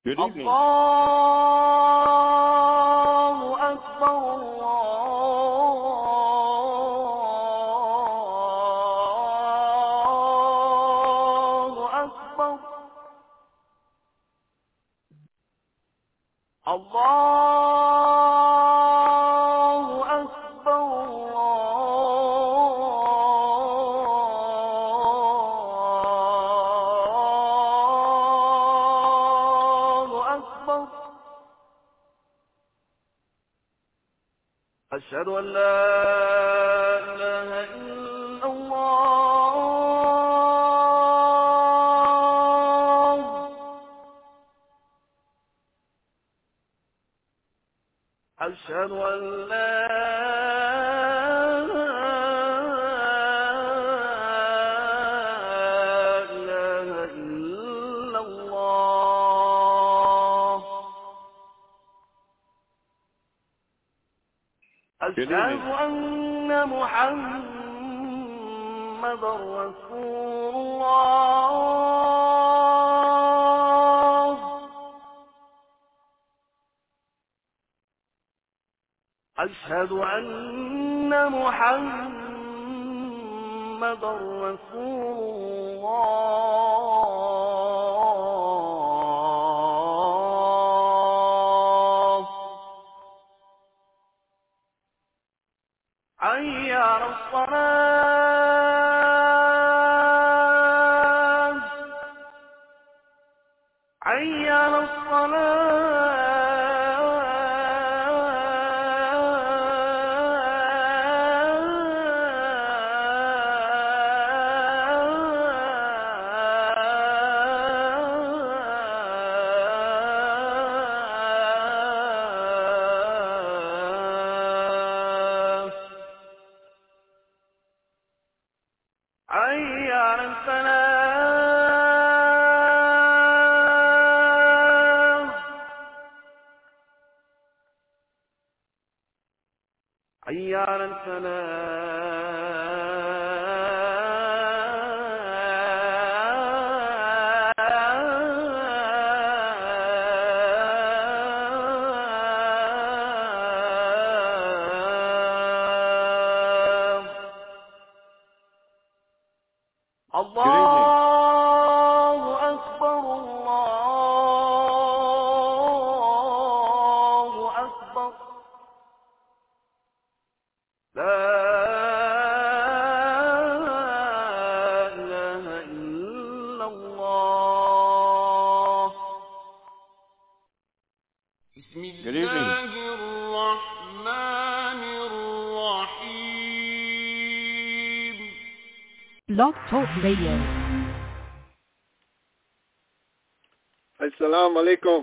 Good evening. Allahu Akbar, Allahu Akbar, Allahu Akbar, Allahu Akbar. أشهد أن لا إله إلا الله. أشهد أن لا إله إلا الله. أشهد أن محمدا رسول الله. أشهد أن محمدا رسول الله. حي على الصلاة، حي على حي على الفلاح، حي على الله أكبر، الله أكبر، لا إله إلا الله. بسم الله الرحمن الرحيم. Blog Talk Radio. Assalamu alaikum.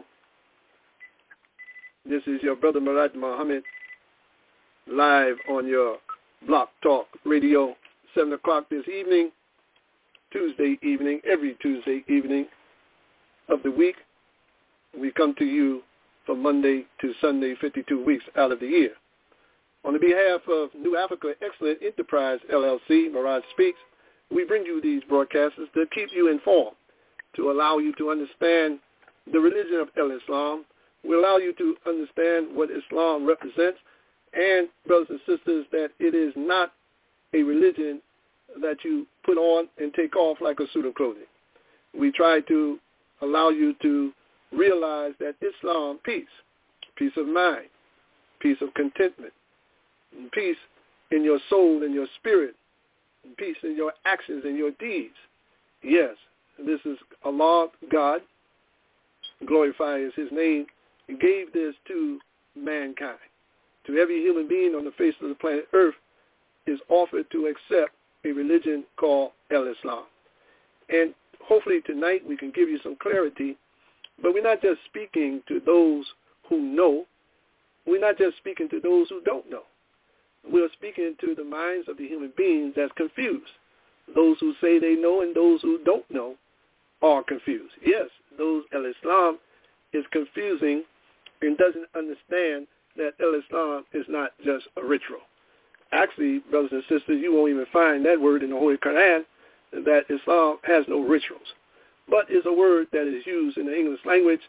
This is your brother Murad Muhammad, live on your Blog Talk Radio, 7 o'clock this evening, Tuesday evening, every Tuesday evening of the week. We come to you from Monday to Sunday, 52 weeks out of the year. On the behalf of New Africa Excellent Enterprise, LLC, Murad Speaks, we bring you these broadcasts to keep you informed, to allow you to understand the religion of Islam. We allow you to understand what Islam represents, and, brothers and sisters, that it is not a religion that you put on and take off like a suit of clothing. We try to allow you to realize that Islam, peace of mind, peace of contentment, peace in your soul and your spirit, peace in your actions and your deeds. Yes, this is Allah, God, glorified is his name, and gave this to mankind. To every human being on the face of the planet Earth is offered to accept a religion called Islam. And hopefully tonight we can give you some clarity, but we're not just speaking to those who know. We're not just speaking to those who don't know. We're speaking to the minds of the human beings that's confused. Those who say they know and those who don't know are confused. Yes, those Islam is confusing and doesn't understand that Islam is not just a ritual. Actually, brothers and sisters, you won't even find that word in the Holy Quran, that Islam has no rituals, but is a word that is used in the English language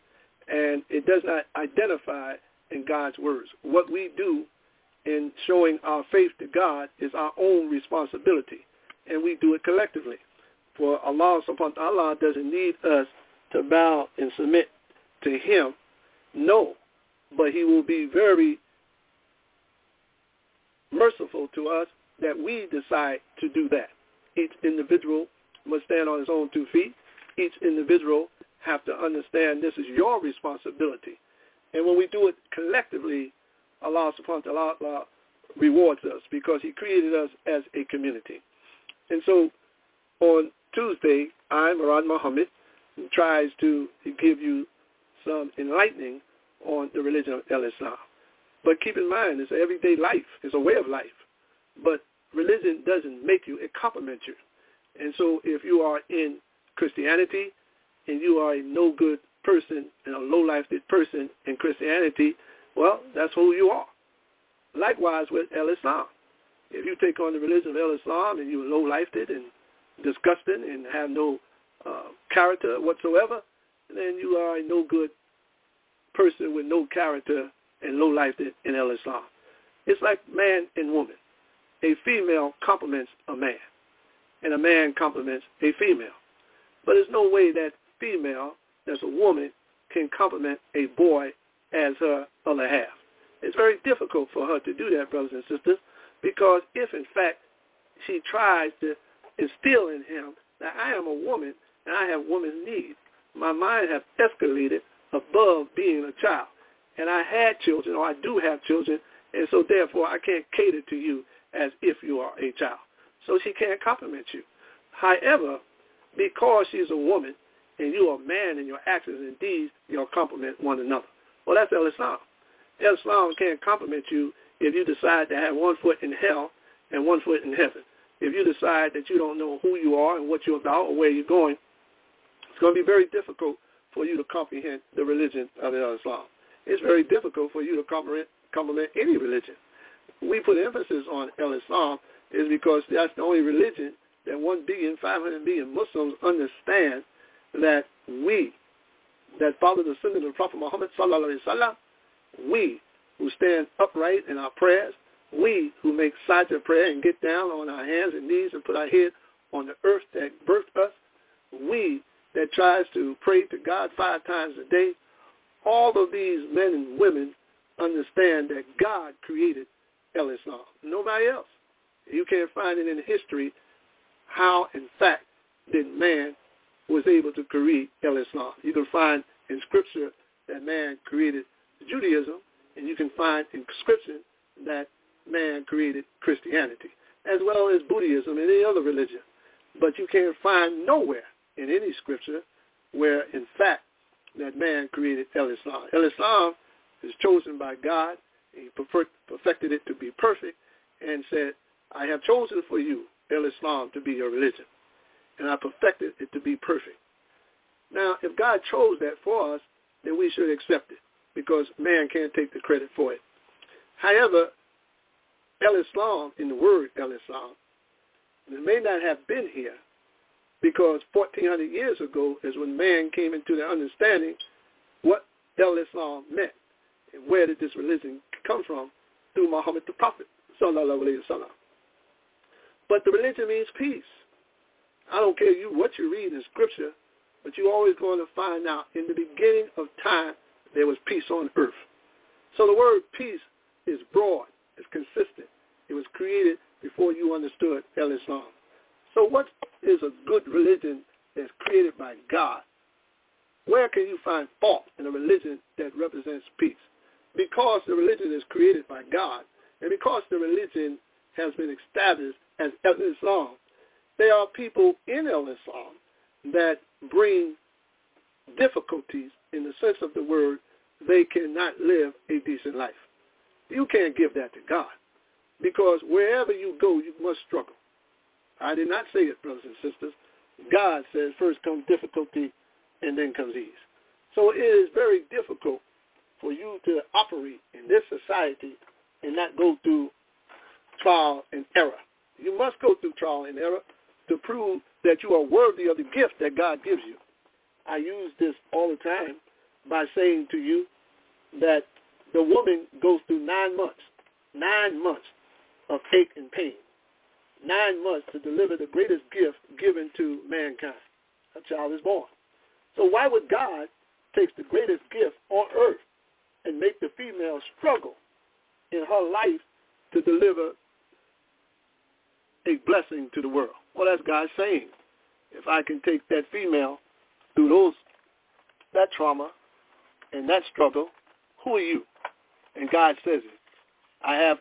and it does not identify in God's words. What we do in showing our faith to God is our own responsibility, and we do it collectively. For Allah subhanahu wa ta'ala doesn't need us to bow and submit to him, no, but he will be very merciful to us that we decide to do that. Each individual must stand on his own 2 feet. Each individual have to understand this is your responsibility. And when we do it collectively, Allah subhanahu wa ta'ala rewards us because he created us as a community. And so on Tuesday, I, Murad Muhammad, tries to give you some enlightening on the religion of Islam. But keep in mind, it's an everyday life. It's a way of life. But religion doesn't make you, it complements you. And so if you are in Christianity and you are a no-good person and a low-lifted person in Christianity, well, that's who you are. Likewise with Islam. If you take on the religion of Islam and you're low-lifted and disgusting and have no character whatsoever, then you are a no-good person with no character and low-lifted in Islam. It's like man and woman. A female complements a man, and a man complements a female. But there's no way that female, that's a woman, can complement a boy as her other half. It's very difficult for her to do that, brothers and sisters, because if, in fact, she tries to instill in him that I am a woman and I have woman's needs, my mind has escalated above being a child. And I had children, or I do have children, and so therefore I can't cater to you as if you are a child. So she can't compliment you. However, because she's a woman and you are a man in your actions and deeds, you'll complement one another. Well, that's Islam. Islam can't compliment you if you decide to have 1 foot in hell and 1 foot in heaven. If you decide that you don't know who you are and what you're about or where you're going, it's going to be very difficult for you to comprehend the religion of Islam. It's very difficult for you to compliment any religion. We put emphasis on Islam is because that's the only religion that 1,500,000,000 Muslims understand that we, that follow the sunnah of the Prophet Muhammad sallallahu alaihi wasallam, we who stand upright in our prayers, we who make sajda prayer and get down on our hands and knees and put our head on the earth that birthed us, we that tries to pray to God 5 times a day, all of these men and women understand that God created Islam. Nobody else. You can't find it in history how, in fact, that man was able to create Islam. You can find in Scripture that man created Judaism, and you can find in Scripture that man created Christianity, as well as Buddhism and any other religion. But you can't find nowhere in any Scripture where, in fact, that man created Islam. Islam is chosen by God. He perfected it to be perfect and said, I have chosen for you Islam to be your religion, and I perfected it to be perfect. Now, if God chose that for us, then we should accept it, because man can't take the credit for it. However, Islam, in the word Islam, it may not have been here, because 1,400 years ago is when man came into the understanding what Islam meant and where did this religion come from, through Muhammad the Prophet, sallallahu alaihi wasallam. But the religion means peace. I don't care what you read in Scripture, but you're always going to find out in the beginning of time there was peace on earth. So the word peace is broad, it's consistent. It was created before you understood Islam. So what is a good religion that's created by God? Where can you find fault in a religion that represents peace? Because the religion is created by God, and because the religion has been established as Islam, there are people in Islam that bring difficulties in the sense of the word. They cannot live a decent life. You can't give that to God, because wherever you go, you must struggle. I did not say it, brothers and sisters. God says first comes difficulty and then comes ease. So it is very difficult for you to operate in this society and not go through trial and error. You must go through trial and error to prove that you are worthy of the gift that God gives you. I use this all the time by saying to you that the woman goes through 9 months of ache and pain, 9 months to deliver the greatest gift given to mankind. A child is born. So why would God take the greatest gift on earth and make the female struggle in her life to deliver a blessing to the world? Well, that's God saying, if I can take that female through that trauma and that struggle, who are you? And God says it. I have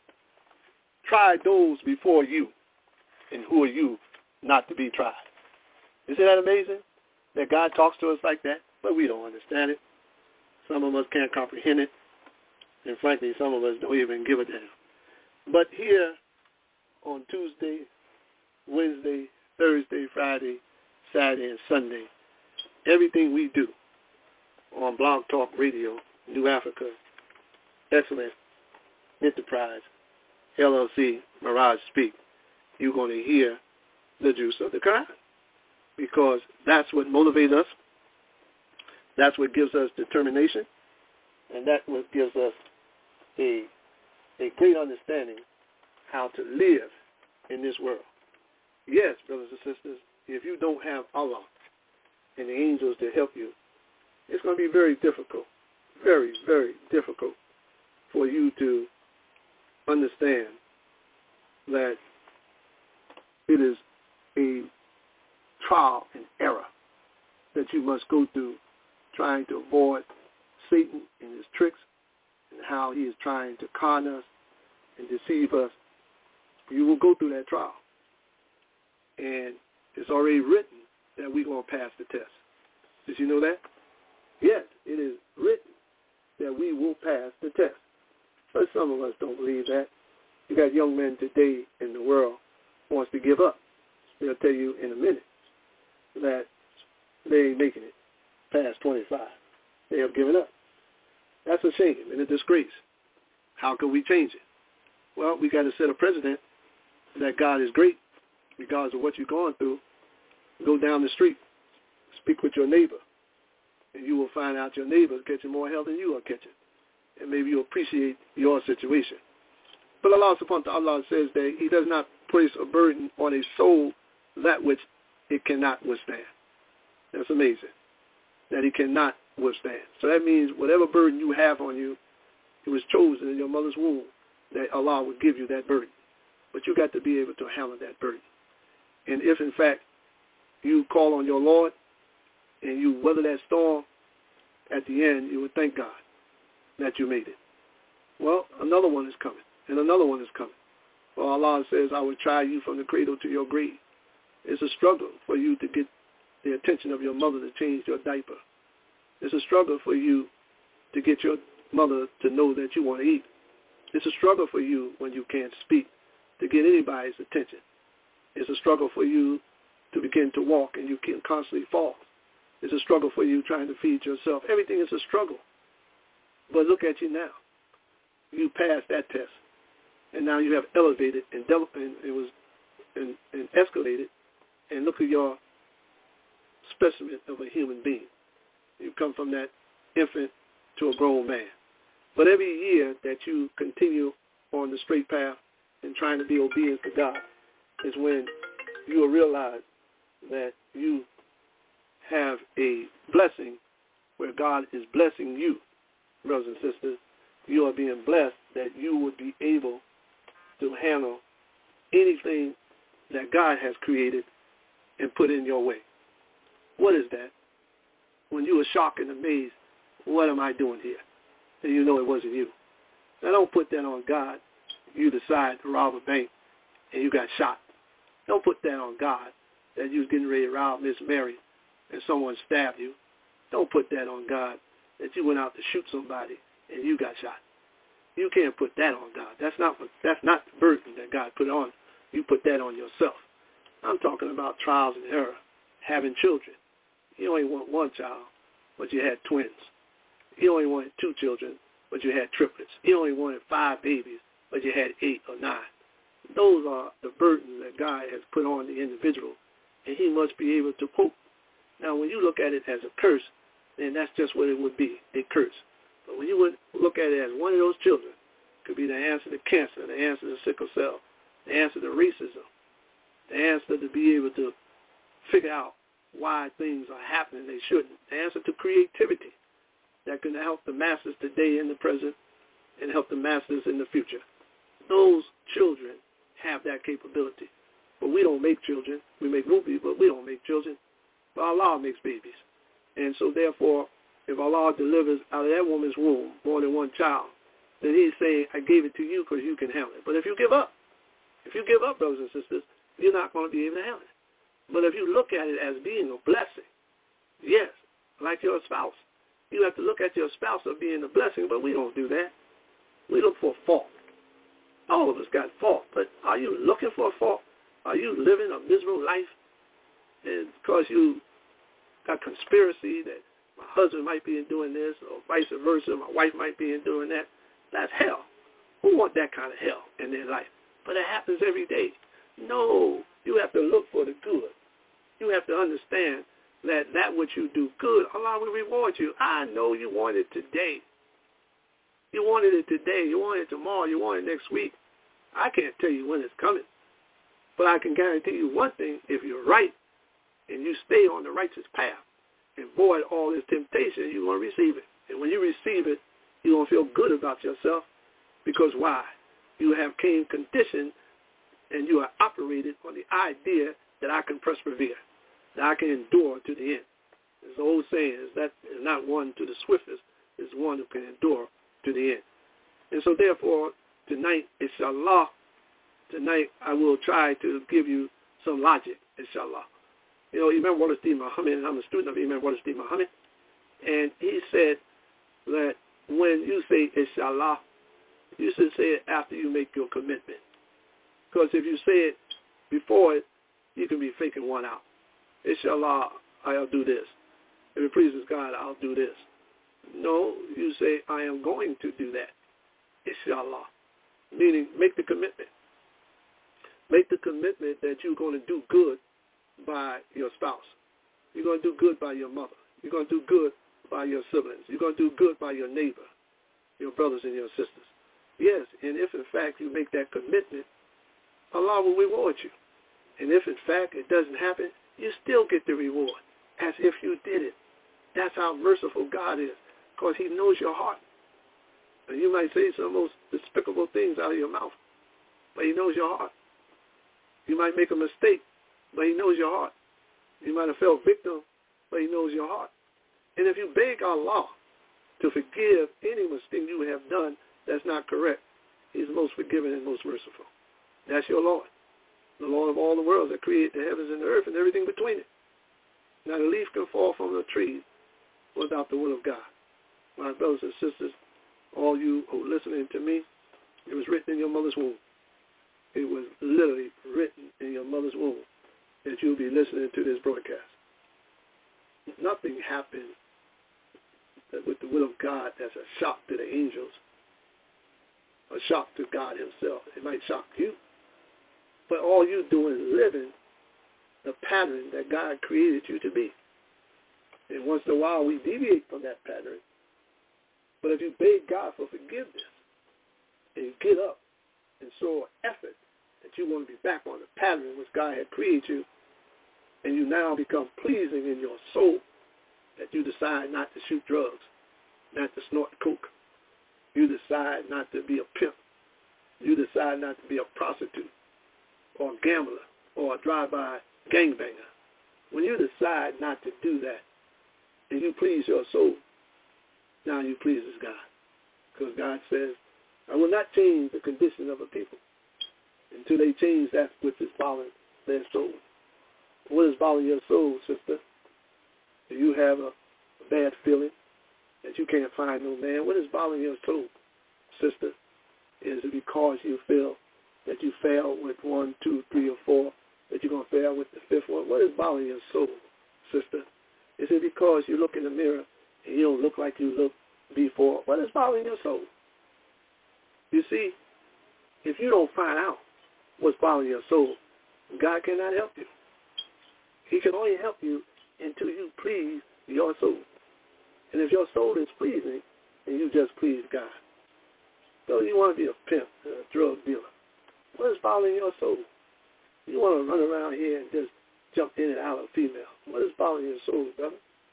tried those before you, and who are you not to be tried? Isn't that amazing that God talks to us like that? But we don't understand it. Some of us can't comprehend it. And frankly, some of us don't even give a damn. But here on Tuesday, Wednesday, Thursday, Friday, Saturday, and Sunday, everything we do on Blog Talk Radio, New Africa, Excellent Enterprise, LLC, Mirage Speak, you're going to hear the juice of the Quran, because that's what motivates us. That's what gives us determination, and that's what gives us a great understanding how to live in this world. Yes, brothers and sisters, if you don't have Allah and the angels to help you, it's going to be very difficult, very, very difficult for you to understand that it is a trial and error that you must go through trying to avoid Satan and his tricks and how he is trying to con us and deceive us. You will go through that trial. And it's already written that we're going to pass the test. Did you know that? Yes, it is written that we will pass the test. But some of us don't believe that. You got young men today in the world who wants to give up. They'll tell you in a minute that they ain't making it past 25. They have given up. That's a shame and a disgrace. How can we change it? Well, we got to set a precedent that God is great, regardless of what you're going through. Go down the street, speak with your neighbor, and you will find out your neighbor is catching more hell than you are catching. And maybe you'll appreciate your situation. But Allah subhanahu wa ta'ala says that he does not place a burden on a soul that which it cannot withstand. That's amazing, that he cannot withstand. So that means whatever burden you have on you, it was chosen in your mother's womb that Allah would give you that burden. But you got to be able to handle that burden. And if, in fact, you call on your Lord and you weather that storm, at the end, you would thank God that you made it. Well, another one is coming, and another one is coming. Well, Allah says, I will try you from the cradle to your grave. It's a struggle for you to get the attention of your mother to change your diaper. It's a struggle for you to get your mother to know that you want to eat. It's a struggle for you when you can't speak to get anybody's attention. It's a struggle for you to begin to walk and you can constantly fall. It's a struggle for you trying to feed yourself. Everything is a struggle. But look at you now. You passed that test. And now you have elevated and escalated. And look at your specimen of a human being. You come from that infant to a grown man. But every year that you continue on the straight path and trying to be obedient to God is when you will realize that you have a blessing where God is blessing you, brothers and sisters. You are being blessed that you would be able to handle anything that God has created and put in your way. What is that? When you are shocked and amazed, what am I doing here? And you know it wasn't you. Now don't put that on God. You decide to rob a bank and you got shot. Don't put that on God that you was getting ready to rob Miss Mary and someone stabbed you. Don't put that on God that you went out to shoot somebody and you got shot. You can't put that on God. That's not the burden that God put on. You put that on yourself. I'm talking about trials and error, having children. You only want one child, but you had twins. You only wanted 2 children, but you had triplets. You only wanted 5 babies, but you had 8 or 9. Those are the burdens that God has put on the individual, and he must be able to cope. Now, when you look at it as a curse, then that's just what it would be, a curse. But when you would look at it as one of those children, it could be the answer to cancer, the answer to sickle cell, the answer to racism, the answer to be able to figure out why things are happening they shouldn't, the answer to creativity that can help the masses today and the present and help the masses in the future. Those children have that capability. But we don't make children. We make movies, but we don't make children. But Allah makes babies. And so therefore, if Allah delivers out of that woman's womb more than one child, then he's saying, I gave it to you because you can handle it. But if you give up, brothers and sisters, you're not going to be able to handle it. But if you look at it as being a blessing, yes, like your spouse, you have to look at your spouse as being a blessing, but we don't do that. We look for fault. All of us got fault, but are you looking for a fault? Are you living a miserable life? And because you got conspiracy that my husband might be in doing this or vice versa, my wife might be in doing that, that's hell. Who want that kind of hell in their life? But it happens every day. No, you have to look for the good. You have to understand that which you do good, Allah will reward you. I know you want it today. You wanted it today. You want it tomorrow. You want it next week. I can't tell you when it's coming. But I can guarantee you one thing. If you're right and you stay on the righteous path and avoid all this temptation, you're going to receive it. And when you receive it, you're going to feel good about yourself. Because why? You have came conditioned and you are operated on the idea that I can persevere, that I can endure to the end. There's the old saying is that is not one to the swiftest, is one who can endure to the end. And so therefore, tonight, inshallah, tonight I will try to give you some logic, inshallah. You know, Imam Wallace-D Muhammad, and I'm a student of Imam Wallace-D Muhammad, and he said that when you say inshallah, you should say it after you make your commitment. Because if you say it before it, you can be faking one out. Inshallah, I'll do this. If it pleases God, I'll do this. No, you say, I am going to do that. Inshallah. Meaning, make the commitment. Make the commitment that you're going to do good by your spouse. You're going to do good by your mother. You're going to do good by your siblings. You're going to do good by your neighbor, your brothers and your sisters. Yes, and if in fact you make that commitment, Allah will reward you. And if in fact it doesn't happen, you still get the reward as if you did it. That's how merciful God is, because he knows your heart. And you might say some of the most despicable things out of your mouth, but he knows your heart. You might make a mistake, but he knows your heart. You might have fell victim, but he knows your heart. And if you beg Allah to forgive any mistake you have done that's not correct, he's most forgiving and most merciful. That's your Lord, the Lord of all the worlds that created the heavens and the earth and everything between it. Not a leaf can fall from the tree without the will of God. My brothers and sisters, all you who are listening to me, it was written in your mother's womb. It was literally written in your mother's womb that you'll be listening to this broadcast. Nothing happened with the will of God that's a shock to the angels, a shock to God himself. It might shock you. But all you doing is living the pattern that God created you to be. And once in a while we deviate from that pattern. But if you beg God for forgiveness and you get up and show an effort that you want to be back on the pattern which God had created you, and you now become pleasing in your soul, that you decide not to shoot drugs, not to snort coke. You decide not to be a pimp. You decide not to be a prostitute or a gambler or a drive-by gangbanger. When you decide not to do that and you please your soul, now you pleases God. Because God says, I will not change the condition of a people until they change that which is bothering their soul. What is bothering your soul, sister? Do you have a bad feeling that you can't find no man? What is bothering your soul, sister? Is it because you feel that you failed with 1, 2, 3, or 4, that you're going to fail with the 5th one? What is bothering your soul, sister? Is it because you look in the mirror and you don't look like you looked before? What is bothering your soul? You see, if you don't find out what's bothering your soul, God cannot help you. He can only help you until you please your soul. And if your soul is pleasing, then you just please God. So you want to be a pimp, a drug dealer. What is bothering your soul? You want to run around here and just jump in and out of female. What is bothering your soul, brother?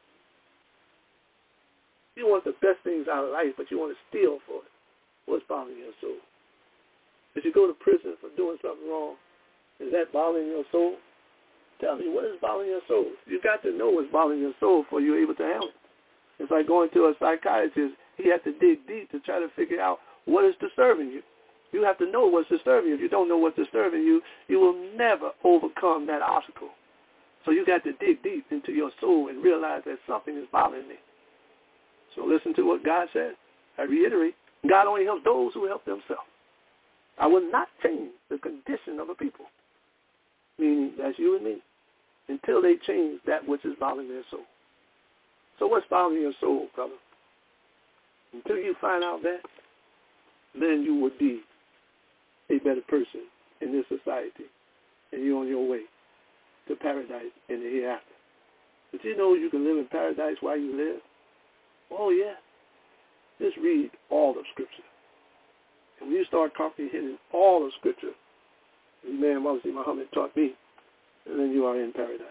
You want the best things out of life, but you want to steal for it. What's bothering your soul? If you go to prison for doing something wrong, is that bothering your soul? Tell me, what is bothering your soul? You got to know what's bothering your soul before you're able to handle it. It's like going to a psychiatrist. He has to dig deep to try to figure out what is disturbing you. You have to know what's disturbing you. If you don't know what's disturbing you, you will never overcome that obstacle. So you got to dig deep into your soul and realize that something is bothering me. So listen to what God says. I reiterate, God only helps those who help themselves. I will not change the condition of a people, meaning that's you and me, until they change that which is bothering their soul. So what's bothering your soul, brother? Until you find out that, then you would be a better person in this society, and you're on your way to paradise in the hereafter. But you know you can live in paradise while you live? Oh, yeah. Just read all of Scripture. And when you start comprehending all of Scripture, as man Moses Muhammad taught me, and then you are in paradise.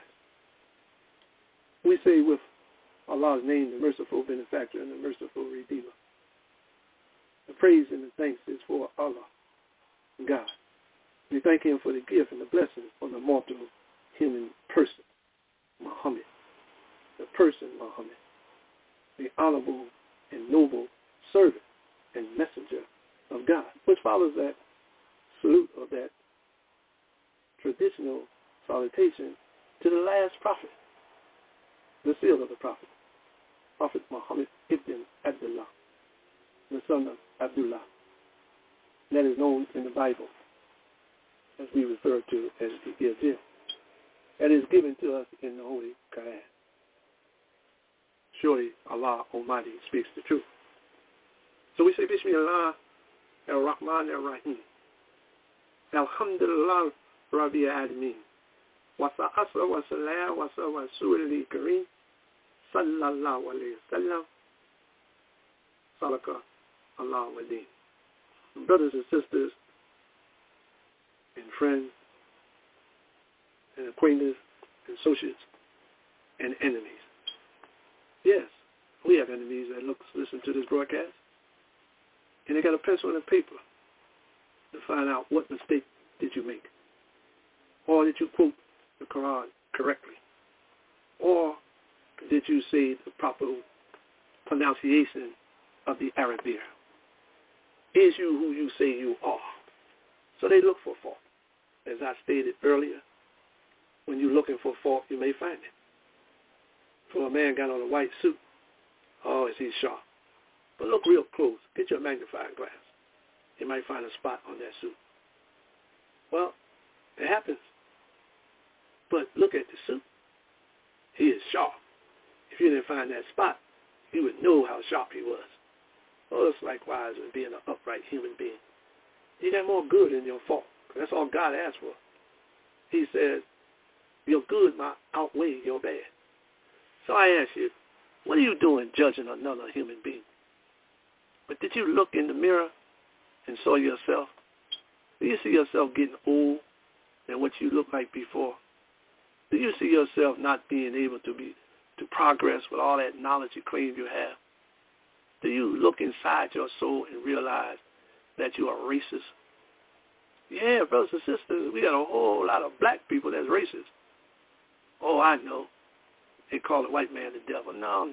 We say with Allah's name, the merciful benefactor and the merciful redeemer. The praise and the thanks is for Allah, God. We thank him for the gift and the blessing of the mortal human person, Muhammad. The person, Muhammad. The honorable and noble servant and messenger of God, which follows that salute of that traditional salutation to the last prophet, the seal of the prophet, Prophet Muhammad ibn Abdullah, the son of Abdullah. That is known in the Bible as we refer to as the Injil. That is given to us in the Holy Quran. Surely Allah Almighty speaks the truth. So we say, Bismillah ar-Rahman ar-Rahim. Alhamdulillah Rabbi Admin. Wasa asra wa salam wa rasulil kareem. Sallallahu alayhi wa sallam. Sadaka Allah wa din. Brothers and sisters and friends and acquaintances and associates and enemies. Yes, we have enemies that listen to this broadcast, and they got a pencil and a paper to find out what mistake did you make, or did you quote the Quran correctly, or did you say the proper pronunciation of the Arabic? Is you who you say you are? So they look for fault. As I stated earlier, when you're looking for fault, you may find it. For a man got on a white suit, oh, is he sharp? But look real close. Get your magnifying glass. You might find a spot on that suit. Well, it happens. But look at the suit. He is sharp. If you didn't find that spot, you would know how sharp he was. Well, it's likewise with being an upright human being. You got more good in your fault. That's all God asked for. He said, your good might outweigh your bad. So I ask you, what are you doing judging another human being? But did you look in the mirror and saw yourself? Do you see yourself getting old than what you looked like before? Do you see yourself not being able to progress with all that knowledge you claim you have? Do you look inside your soul and realize that you are racist? Yeah, brothers and sisters, we got a whole lot of black people that's racist. Oh, I know. They call the white man the devil. No.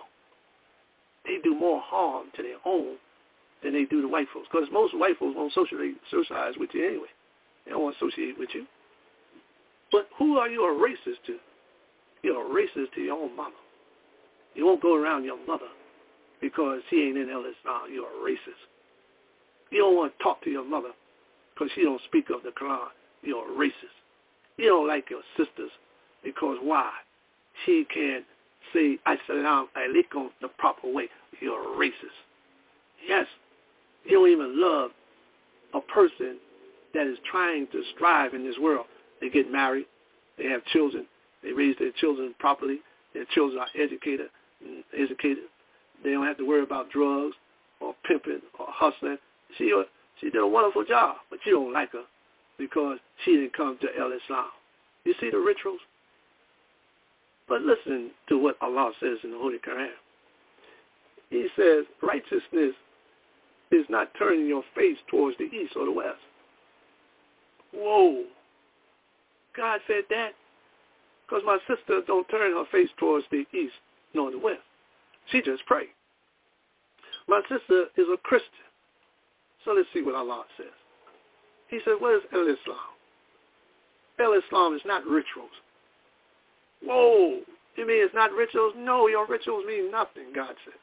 They do more harm to their own than they do to white folks. Because most white folks won't socialize with you anyway. They don't want to associate with you. But who are you a racist to? You're a racist to your own mama. You won't go around your mother because she ain't in Islam. You're a racist. You don't want to talk to your mother because she don't speak of the Quran. You're a racist. You don't like your sisters because why? She can't say Assalamu alaikum the proper way. You're a racist. Yes, you don't even love a person that is trying to strive in this world. They get married. They have children. They raise their children properly. Their children are educated. They don't have to worry about drugs or pimping or hustling. She did a wonderful job, but you don't like her because she didn't come to El Islam. You see the rituals? But listen to what Allah says in the Holy Quran. He says, righteousness is not turning your face towards the east or the west. Whoa. God said that because my sister don't turn her face towards the east nor the west. She just prays. My sister is a Christian. So let's see what Allah says. He said, what is El Islam? El Islam is not rituals. Whoa. You mean it's not rituals? No, your rituals mean nothing, God says.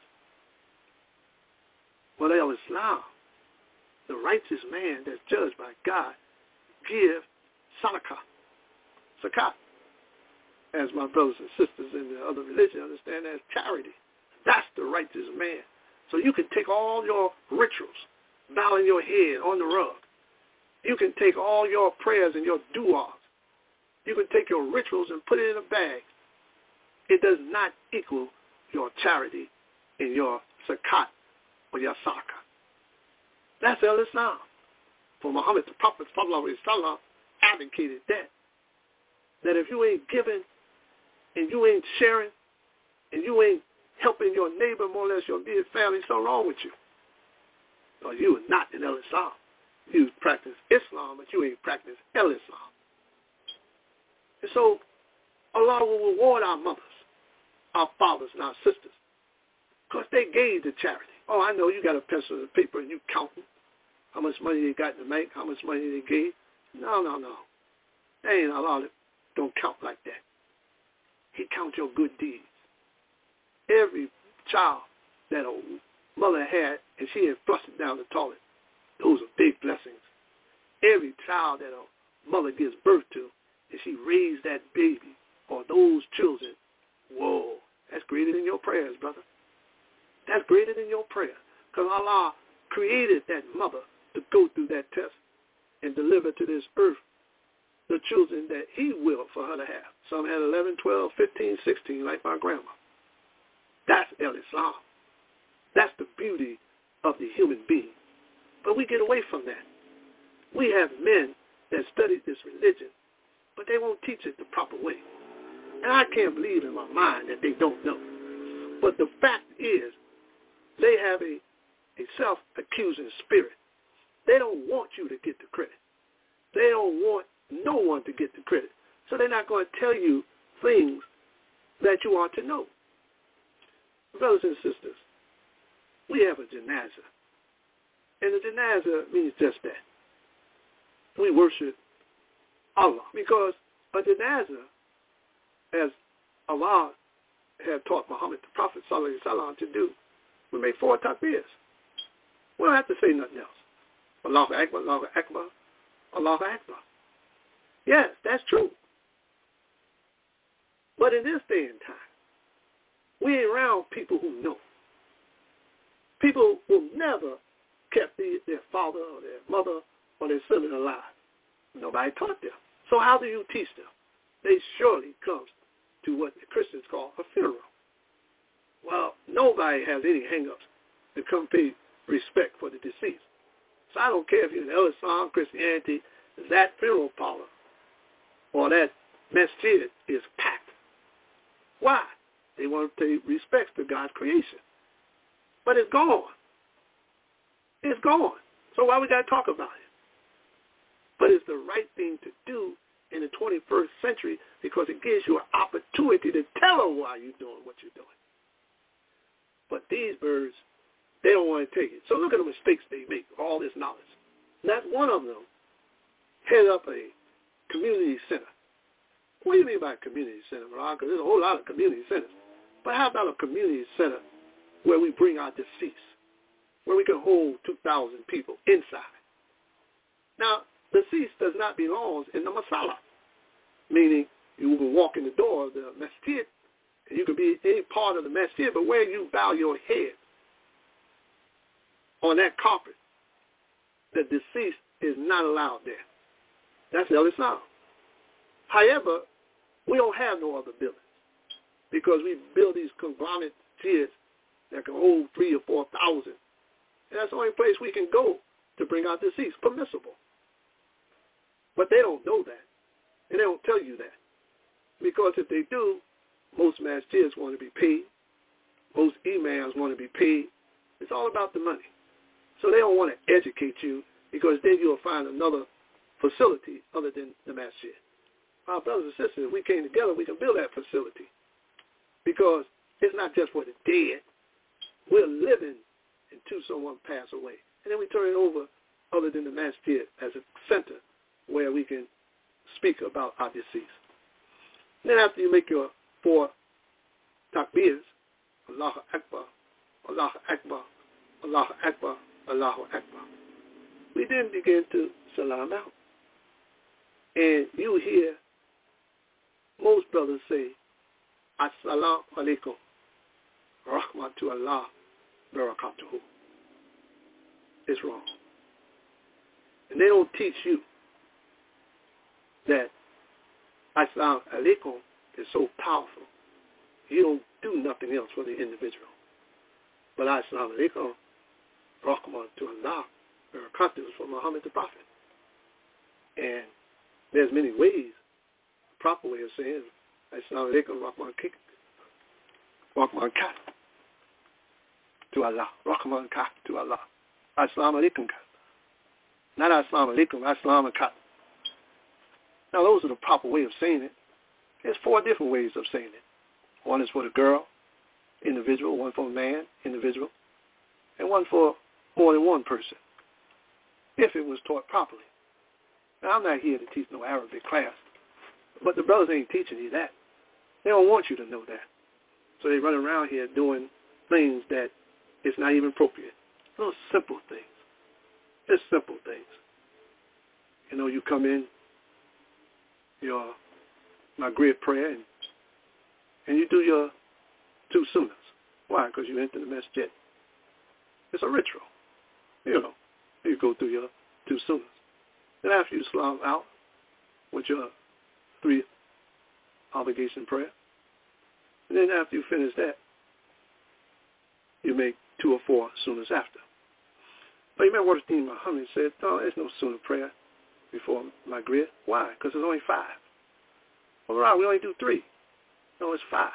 But El Islam, the righteous man that's judged by God, give sadaqah, zakat. As my brothers and sisters in the other religion understand, as charity. That's the righteous man. So you can take all your rituals, bowing your head on the rug. You can take all your prayers and your du'as. You can take your rituals and put it in a bag. It does not equal your charity and your zakat or your sadaqah. That's El Islam. For Muhammad, the Prophet ﷺ advocated that. That if you ain't giving and you ain't sharing and you ain't helping your neighbor, more or less your immediate family, something wrong with you. Or you are not in El Islam. You practice Islam, but you ain't practice El Islam. And so Allah will reward our mothers, our fathers, and our sisters because they gave to charity. Oh, I know you got a pencil and paper and you counting how much money they got in the bank, how much money they gave. No. That ain't Allah that don't count like that. He counts your good deeds. Every child that a mother had and she had flushed it down the toilet, those are big blessings. Every child that a mother gives birth to and she raised that baby or those children, whoa, that's greater than your prayers, brother. That's greater than your prayer because Allah created that mother to go through that test and deliver to this earth the children that he willed for her to have. Some had 11, 12, 15, 16, like my grandma. That's El Islam. That's the beauty of the human being. But we get away from that. We have men that studied this religion, but they won't teach it the proper way. And I can't believe in my mind that they don't know. But the fact is, they have a self-accusing spirit. They don't want you to get the credit. They don't want no one to get the credit. So they're not going to tell you things that you ought to know. Brothers and sisters, we have a janazah. And the janazah means just that. We worship Allah because a janazah, as Allah had taught Muhammad, the Prophet ﷺ, to do, we make 4 takbirs. We don't have to say nothing else. Allahu Akbar, Allahu Akbar, Allahu Akbar. Yes, that's true. But in this day and time, we ain't around people who know. People who never kept their father or their mother or their sibling alive. Nobody taught them. So how do you teach them? They surely comes to what the Christians call a funeral. Well, nobody has any hang-ups to come pay respect for the deceased. So I don't care if you're in Islam, Christianity, that funeral parlor or that masjid is packed. Why? They want to pay respects to God's creation. But it's gone. It's gone. So why we got to talk about it? But it's the right thing to do in the 21st century because it gives you an opportunity to tell them why you're doing what you're doing. But these birds, they don't want to take it. So look at the mistakes they make, all this knowledge. Not one of them head up a community center. What do you mean by a community center, Ron? Because there's a whole lot of community centers. But how about a community center where we bring our deceased, where we can hold 2,000 people inside? Now, deceased does not belong in the masala, meaning you can walk in the door of the masjid, and you can be any part of the masjid, but where you bow your head on that carpet, the deceased is not allowed there. That's El Islam. However, we don't have no other buildings because we build these conglomerate masjids that can hold 3,000 or 4,000. And that's the only place we can go to bring out deceased, permissible. But they don't know that, and they don't tell you that. Because if they do, most masjids want to be paid. Most imams want to be paid. It's all about the money. So they don't want to educate you, because then you'll find another facility other than the masjid. Our brothers and sisters, if we came together, we can build that facility. Because it's not just for the dead. We're living until someone pass away. And then we turn it over other than the masjid as a center where we can speak about our deceased. And then after you make your 4 takbirs, Allahu Akbar, Allahu Akbar, Allahu Akbar, Allahu Akbar, we then begin to salam out. And you hear most brothers say, Assalamu alaikum, rahmatullah, barakatuhu. It's wrong. And they don't teach you that Assalamu alaikum is so powerful. You don't do nothing else for the individual. But Assalamu alaikum, rahmatullah, barakatuhu is for Muhammad the Prophet. And there's many ways, the proper way of saying Assalamu alaikum, rahman kat to Allah, rahman kat to Allah. Assalamu alaikum kat. Not assalamu alaikum, assalamu kat. Now those are the proper way of saying it. There's 4 different ways of saying it. One is for the girl, individual, one for a man, individual, and one for more than one person, if it was taught properly. Now I'm not here to teach no Arabic class, but the brothers ain't teaching you that. They don't want you to know that. So they run around here doing things that it's not even appropriate. Those simple things. Just simple things. You know, you come in your Maghrib prayer and you do your 2 sunnahs. Why? Because you enter the masjid. It's a ritual. You know, you go through your 2 sunnahs. Then after you salam out with your 3 obligation prayer, and then after you finish that, you make 2 or 4 sunnahs after. But you remember what the Dean Muhammad said, no, there's no sunnah prayer before Maghrib. Why? Because there's only 5. Well, right, we only do 3. No, it's 5.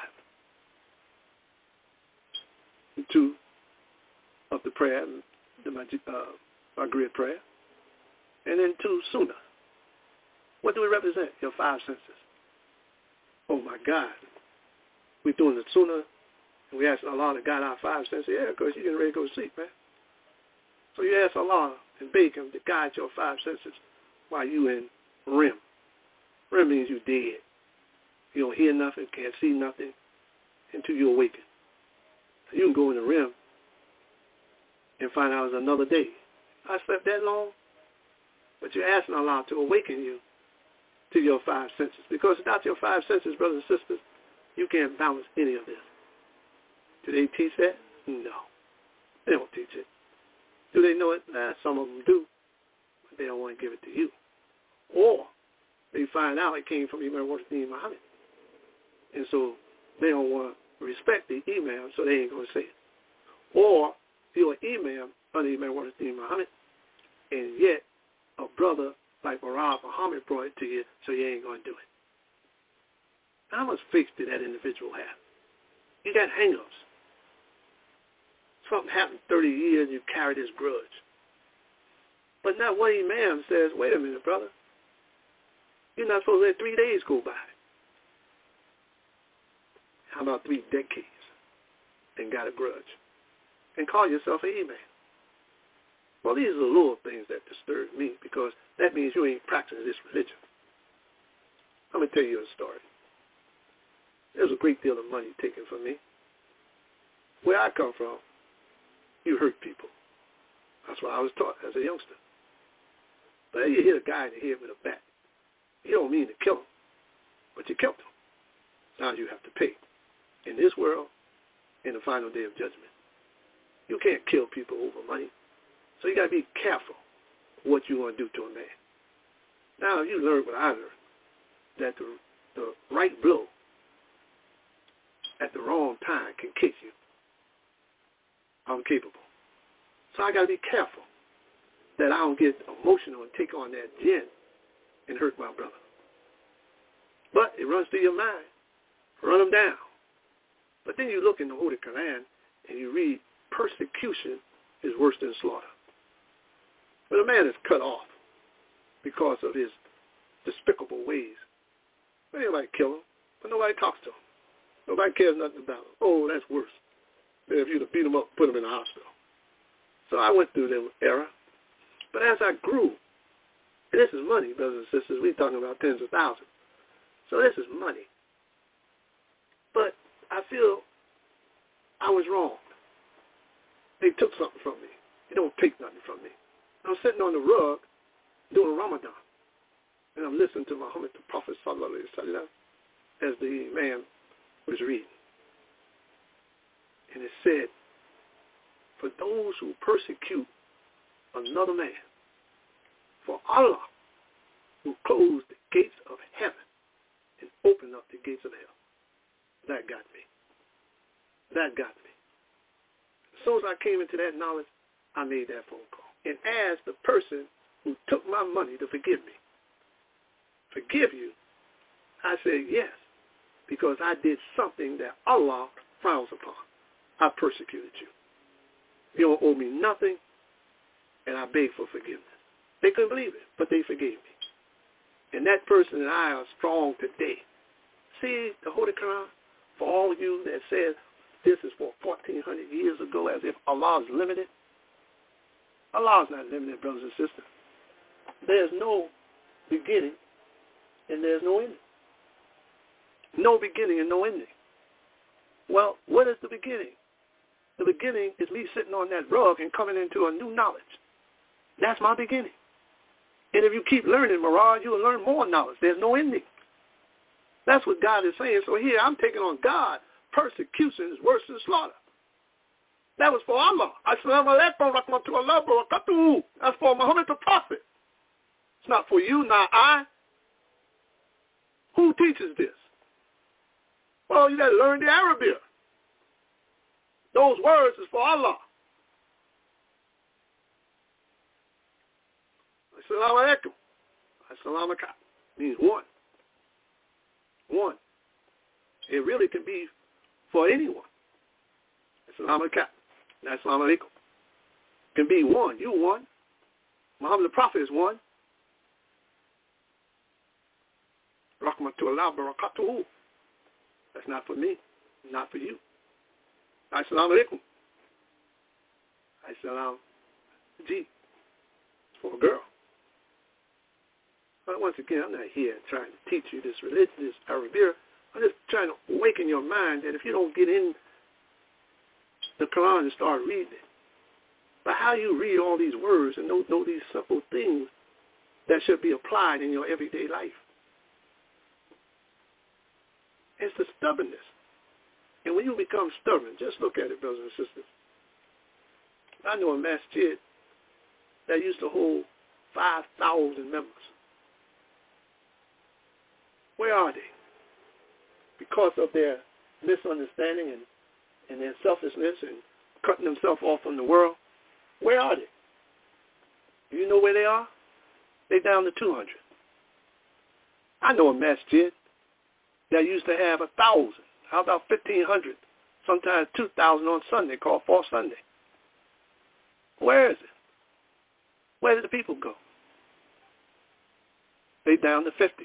2 of the prayer, the Maghrib prayer, and then 2 sunnah. What do we represent? Your 5 senses. Oh my God. We're doing the sunnah, and we ask Allah to guide our 5 senses. Yeah, because you're getting ready to go to sleep, man. So you ask Allah and beg Him to guide your 5 senses while you in REM. REM means you're dead. You don't hear nothing, can't see nothing until you awaken. So you can go into REM and find out it's another day. I slept that long, but you're asking Allah to awaken you to your 5 senses. Because without your 5 senses, brothers and sisters, you can't balance any of this. Do they teach that? No. They don't teach it. Do they know it? Some of them do, but they don't want to give it to you. Or they find out it came from Imam Warshdin Muhammad. And so they don't want to respect the imam, so they ain't going to say it. Or you're an imam under Imam Warshdin Muhammad, and yet a brother like Murad Muhammad brought it to you, so you ain't going to do it. How much faith did that individual have? You got hang-ups. Something happened 30 years, you carry this grudge. But now one imam says, wait a minute, brother. You're not supposed to let 3 days go by. How about 3 decades and got a grudge? And call yourself an imam. Well, these are the little things that disturb me, because that means you ain't practicing this religion. I'm going to tell you a story. There's a great deal of money taken from me. Where I come from, you hurt people. That's what I was taught as a youngster. But you hit a guy in the head with a bat. You don't mean to kill him, but you killed him. Now you have to pay. In this world, in the final day of judgment. You can't kill people over money. So you got to be careful what you want to do to a man. Now you learn what I learned, that the right blow at the wrong time can kick you. I'm capable. So I got to be careful that I don't get emotional and take on that gin and hurt my brother. But it runs through your mind. Run them down. But then you look in the Holy Quran and you read, persecution is worse than slaughter. When a man is cut off because of his despicable ways, anybody kill him, but nobody talks to him. Nobody cares nothing about him. Oh, that's worse than if you'd have beat him up and put him in the hospital. So I went through that era. But as I grew, and this is money, brothers and sisters, we're talking about tens of thousands. So this is money. But I feel I was wrong. They took something from me. They don't take nothing from me. I'm sitting on the rug doing Ramadan, and I'm listening to Muhammad, the Prophet Sallallahu Alaihi Wasallam, as the man was reading. And it said, for those who persecute another man, for Allah will close the gates of heaven and open up the gates of hell. That got me. That got me. As soon as I came into that knowledge, I made that phone call and asked the person who took my money to forgive me. Forgive you? I said yes, because I did something that Allah frowns upon. I persecuted you. You don't owe me nothing, and I beg for forgiveness. They couldn't believe it, but they forgave me. And that person and I are strong today. See the Holy Quran? For all of you that said this is for 1,400 years ago as if Allah is limited. Allah is not limited, brothers and sisters. There's no beginning and there's no ending. No beginning and no ending. Well, what is the beginning? The beginning is me sitting on that rug and coming into a new knowledge. That's my beginning. And if you keep learning, Marah, you will learn more knowledge. There's no ending. That's what God is saying. So here I'm taking on God. Persecution is worse than slaughter. That was for Allah. Assalamu alaikum rahmatullahi wa barakatuh. That's for Muhammad the Prophet. It's not for you, not I. Who teaches this? Well, you got to learn the Arabic. Those words is for Allah. Assalamu alaikum. Assalamu alaikum means one. One. It really can be for anyone. Assalamu alaikum. Assalamu alaikum. Can be one. You one. Muhammad the Prophet is one. Rahmatullah barakatuhu. That's not for me. Not for you. Assalamu alaikum. Assalam. G. It's for a girl. But once again, I'm not here trying to teach you this religion, this Arabic. I'm just trying to awaken your mind that if you don't get in the Quran and start reading it, but how you read all these words and know these simple things that should be applied in your everyday life. It's the stubbornness. And when you become stubborn, just look at it, brothers and sisters. I know a masjid that used to hold 5,000 members. Where are they? Because of their misunderstanding and their selfishness and cutting themselves off from the world. Where are they? Do you know where they are? They're down to 200. I know a masjid that used to have 1,000. How about 1,500? Sometimes 2,000 on Sunday, called Fall Sunday. Where is it? Where did the people go? They down to 50.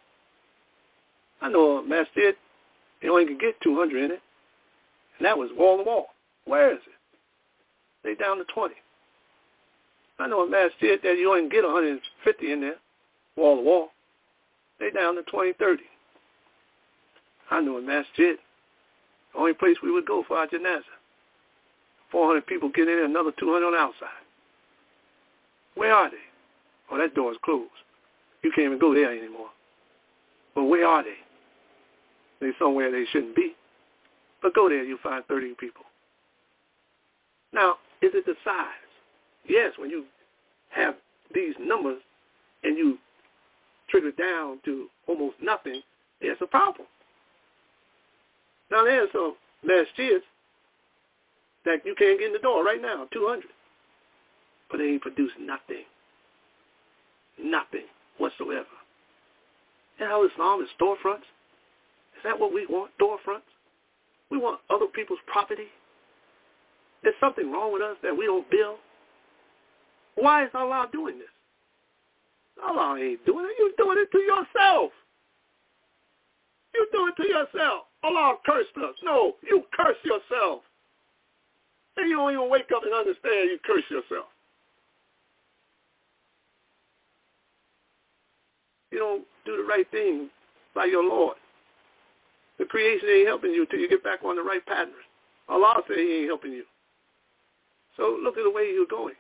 I know a masjid, they only could get 200 in it, and that was wall to wall. Where is it? They down to 20. I know a masjid that you only get 150 in there, wall to wall. They down to 20, 30. I know a masjid, the only place we would go for our janazah. 400 people get in, another 200 on the outside. Where are they? Oh, that door is closed. You can't even go there anymore. But where are they? They're somewhere they shouldn't be. But go there, you'll find 30 people. Now, is it the size? Yes, when you have these numbers and you trigger down to almost nothing, there's a problem. Now, there's some masjids that you can't get in the door right now, 200. But they ain't produced nothing. Nothing whatsoever. And how Islam is storefronts? Is that what we want, storefronts? We want other people's property? There's something wrong with us that we don't build? Why is Allah doing this? Allah ain't doing it. You're doing it to yourself. You do it to yourself. Allah cursed us. No, you curse yourself. And you don't even wake up and understand you curse yourself. You don't do the right thing by your Lord. The creation ain't helping you until you get back on the right pattern. Allah said he ain't helping you. So look at the way you're going.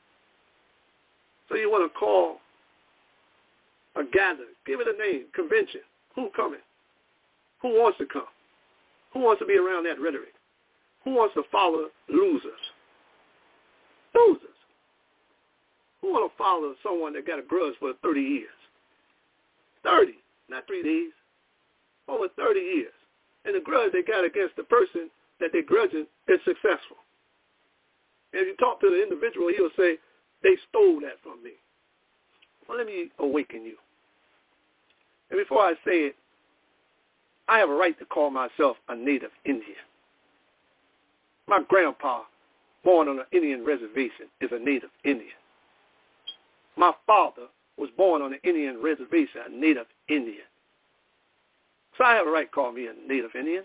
So you want to call a gathering. Give it a name, convention. Who coming? Who wants to come? Who wants to be around that rhetoric? Who wants to follow losers? Losers. Who want to follow someone that got a grudge for 30 years? 30, not 3 days. Over 30 years. And the grudge they got against the person that they're grudging is successful. And if you talk to the individual, he'll say, they stole that from me. Well, let me awaken you. And before I say it, I have a right to call myself a native Indian. My grandpa, born on an Indian reservation, is a native Indian. My father was born on an Indian reservation, a native Indian. So I have a right to call me a native Indian.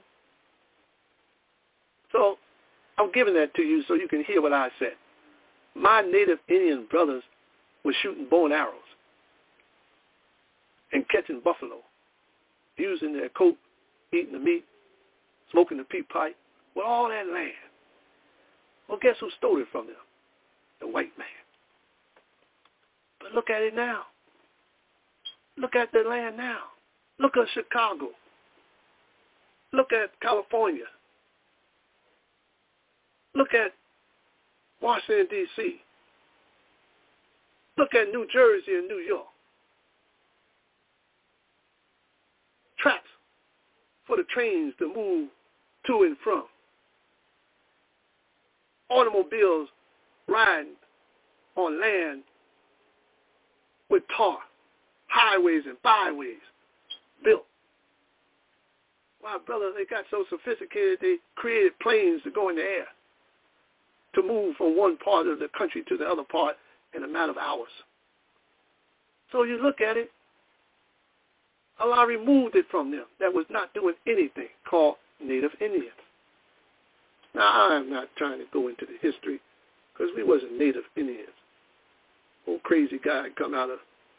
So I'm giving that to you so you can hear what I said. My native Indian brothers were shooting bow and arrows and catching buffalo, using their coat, eating the meat, smoking the peat pipe, with all that land. Well, guess who stole it from them? The white man. But look at it now. Look at the land now. Look at Chicago. Look at California. Look at Washington, D.C. Look at New Jersey and New York. Tracks for the trains to move to and from. Automobiles riding on land with tar. Highways and byways built. Wow, brother, they got so sophisticated they created planes to go in the air to move from one part of the country to the other part in a matter of hours. So you look at it, Allah removed it from them. That was not doing anything, called Native Indians. Now, I'm not trying to go into the history because we wasn't Native Indians. Old crazy guy come out of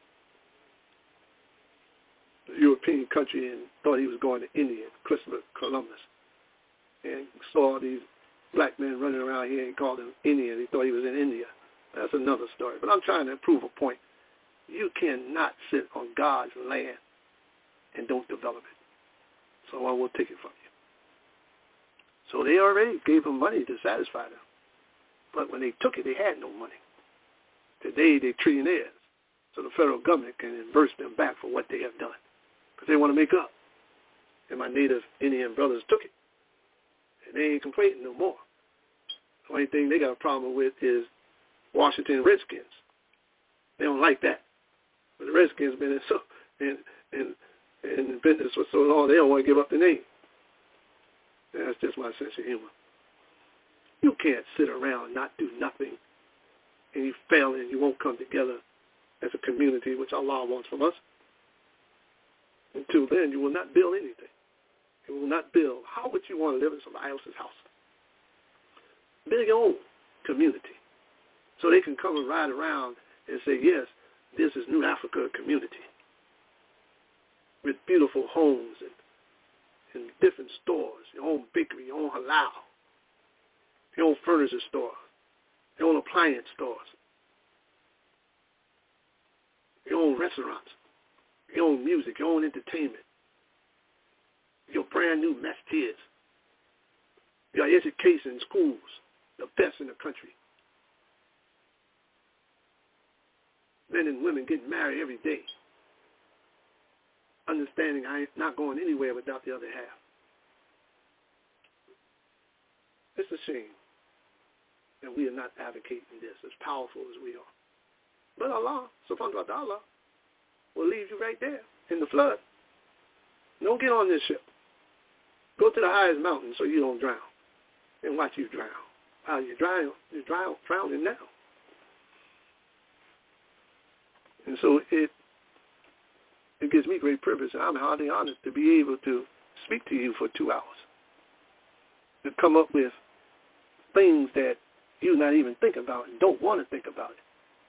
the European country and thought he was going to India, Christopher Columbus, and saw these black men running around here and called him Indian. He thought he was in India. That's another story. But I'm trying to prove a point. You cannot sit on God's land and don't develop it. So I will take it from you. So they already gave them money to satisfy them. But when they took it, they had no money. Today, they're trillionaires. So the federal government can reimburse them back for what they have done. Because they want to make up. And my Native Indian brothers took it. And they ain't complaining no more. The only thing they got a problem with is Washington Redskins. They don't like that. But the Redskins been in business for so long, they don't want to give up the name. That's just my sense of humor. You can't sit around and not do nothing, and you fail and you won't come together as a community, which Allah wants from us. Until then, you will not build anything. You will not build. How would you want to live in somebody else's house? Build your own community so they can come and ride around and say, yes, this is New Africa community with beautiful homes and different stores, your own bakery, your own halal, your own furniture store, your own appliance stores, your own restaurants, your own music, your own entertainment, your brand new masjids, your education schools, the best in the country. Men and women getting married every day, understanding I ain't not going anywhere without the other half. It's a shame. And we are not advocating this, as powerful as we are. But Allah, subhanahu wa ta'ala, will leave you right there in the flood. Don't get on this ship. Go to the highest mountain so you don't drown. And watch you drown. While you're drowning now. And so it gives me great privilege. I'm highly honored to be able to speak to you for 2 hours. To come up with things that you not even think about and don't want to think about it.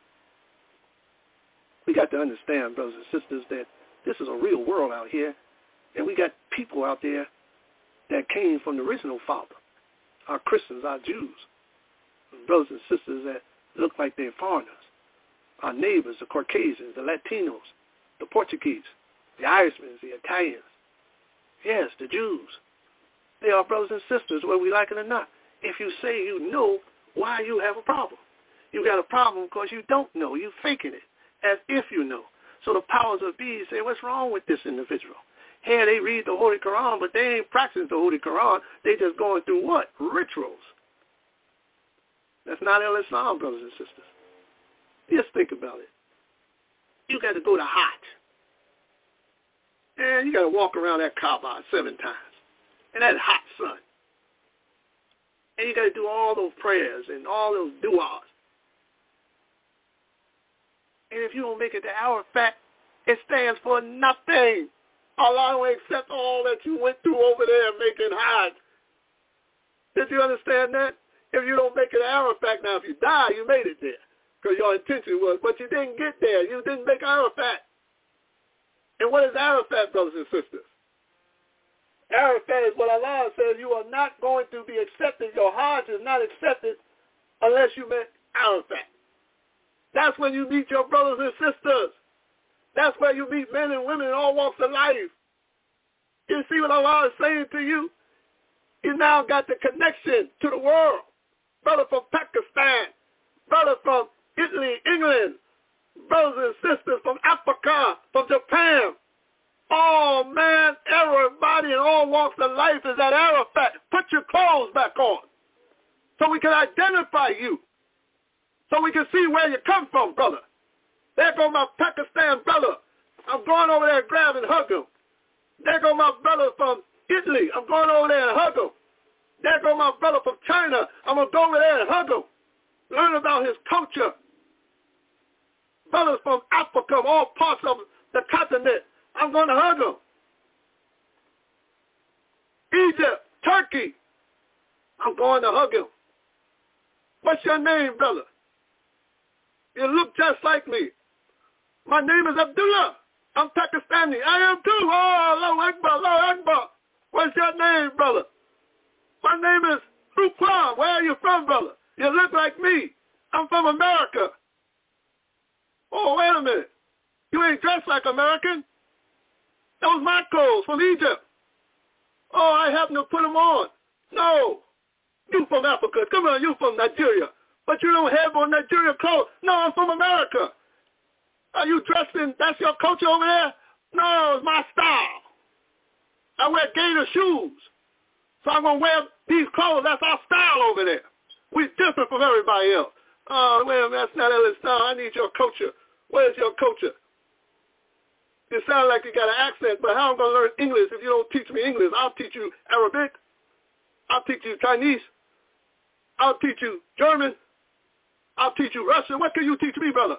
We got to understand, brothers and sisters, that this is a real world out here, and we got people out there that came from the original Father, our Christians, our Jews, brothers and sisters that look like they're foreigners, our neighbors, the Caucasians, the Latinos, the Portuguese, the Irishmen, the Italians, yes, the Jews. They are brothers and sisters, whether we like it or not. If you say you know, why you have a problem? You got a problem because you don't know. You're faking it as if you know. So the powers of be say, what's wrong with this individual? Here they read the Holy Quran, but they ain't practicing the Holy Quran. They just going through what? Rituals. That's not Islam, brothers and sisters. Just think about it. You got to go to Hajj. And you got to walk around that Kaaba 7 times. And that hot sun. And you got to do all those prayers and all those du'as. And if you don't make it to Arafat, it stands for nothing. Allah will accept all that you went through over there making Hajj. Did you understand that? If you don't make it to Arafat, now if you die, you made it there. Because your intention was, but you didn't get there. You didn't make Arafat. And what is Arafat, brothers and sisters? Arafat is what Allah says you are not going to be accepted. Your Hajj is not accepted unless you met Arafat. That's when you meet your brothers and sisters. That's where you meet men and women in all walks of life. You see what Allah is saying to you? You now got the connection to the world. Brother from Pakistan, brother from Italy, England, brothers and sisters from Africa, from Japan. Oh, man, everybody in all walks of life is at Arafat. Put your clothes back on so we can identify you, so we can see where you come from, brother. There go my Pakistan brother. I'm going over there and grab and hug him. There go my brother from Italy. I'm going over there and hug him. There go my brother from China. I'm going to go over there and hug him. Learn about his culture. Brothers from Africa, all parts of the continent. I'm going to hug them. Egypt, Turkey. I'm going to hug him. What's your name, brother? You look just like me. My name is Abdullah. I'm Pakistani. I am too. Oh, Allahu Akbar, Allahu Akbar. What's your name, brother? My name is Ruqwan. Where are you from, brother? You look like me. I'm from America. Oh, wait a minute. You ain't dressed like American. Those my clothes from Egypt. Oh, I happen to put them on. No. You from Africa. Come on, you from Nigeria. But you don't have on Nigeria clothes. No, I'm from America. Are you dressed in, that's your culture over there? No, it's my style. I wear gator shoes. So I'm going to wear these clothes. That's our style over there. We're different from everybody else. Oh, well, that's not Islam. I need your culture. Where's your culture? You sound like you got an accent, but how am I going to learn English if you don't teach me English? I'll teach you Arabic. I'll teach you Chinese. I'll teach you German. I'll teach you Russian. What can you teach me, brother?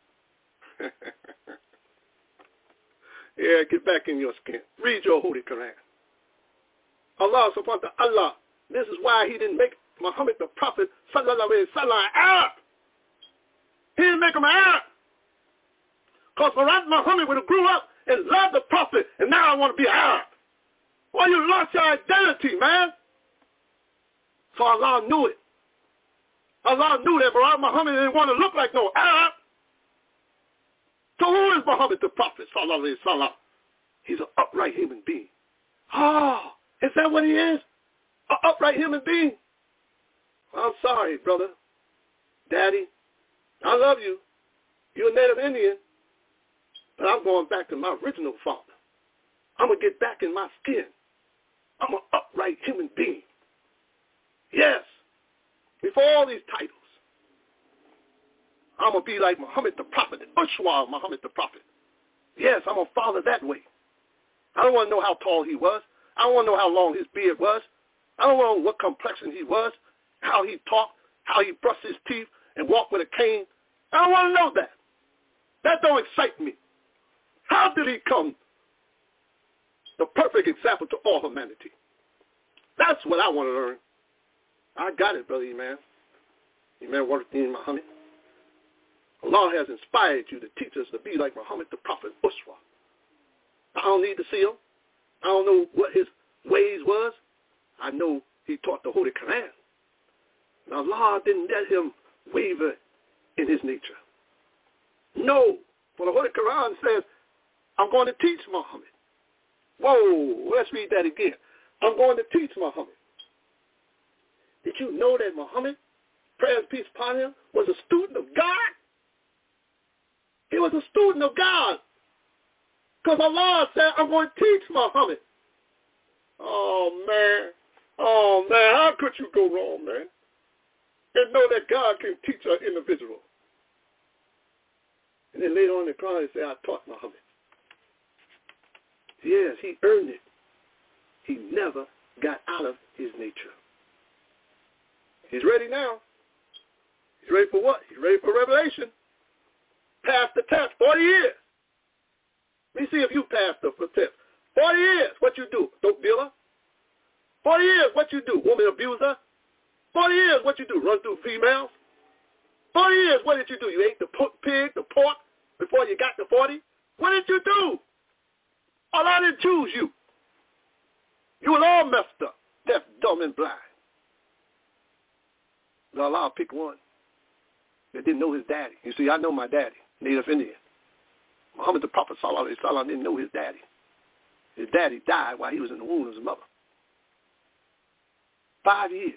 Yeah, get back in your skin. Read your Holy Quran. Allah subhanahu wa ta'ala. This is why he didn't make Muhammad the Prophet sallallahu alayhi wa sallam Arab. He didn't make him Arab. Because Muhammad would have grew up and loved the Prophet, and now I want to be Arab. Well, you lost your identity, man. So Allah knew it. Allah knew that Muhammad didn't want to look like no Arab. So who is Muhammad the Prophet, sallallahu alayhi wa sallam? He's an upright human being. Oh, is that what he is? An upright human being? I'm sorry, brother. Daddy, I love you. You're a native Indian. But I'm going back to my original father. I'm going to get back in my skin. I'm an upright human being. Yes. before all these titles. I'm going to be like Muhammad the Prophet, and Ushwa Muhammad the Prophet. Yes, I'm going to follow that way. I don't want to know how tall he was. I don't want to know how long his beard was. I don't want to know what complexion he was, how he talked, how he brushed his teeth and walked with a cane. I don't want to know that. That don't excite me. How did he come the perfect example to all humanity? That's what I want to learn. I got it, Brother Imam. Imam Waruddin Muhammad. Allah has inspired you to teach us to be like Muhammad the Prophet Uswa. I don't need to see him. I don't know what his ways was. I know he taught the Holy Quran. And Allah didn't let him waver in his nature. No, for the Holy Quran says, I'm going to teach Muhammad. Whoa, let's read that again. I'm going to teach Muhammad. Did you know that Muhammad, prayer and peace upon him, was a student of God? He was a student of God. Because Allah said, I'm going to teach Muhammad. Oh, man. How could you go wrong, man? And know that God can teach an individual. And then later on in the Quran, he said, I taught Muhammad. Yes, he earned it. He never got out of his nature. He's ready now. He's ready for what? He's ready for revelation. Passed the test, 40 years. Let me see if you passed the test. 40 years, what you do? Dope dealer? 40 years, what you do? Woman abuser? 40 years, what you do? Run through females? 40 years, what did you do? You ate the pig, the pork, before you got to 40? What did you do? Allah didn't choose you. You were all messed up, deaf, dumb, and blind. Now Allah pick one that didn't know his daddy. You see, I know my daddy, Native Indian. Muhammad the Prophet Sallallahu Alaihi Wasallam didn't know his daddy. His daddy died while he was in the womb of his mother. 5 years.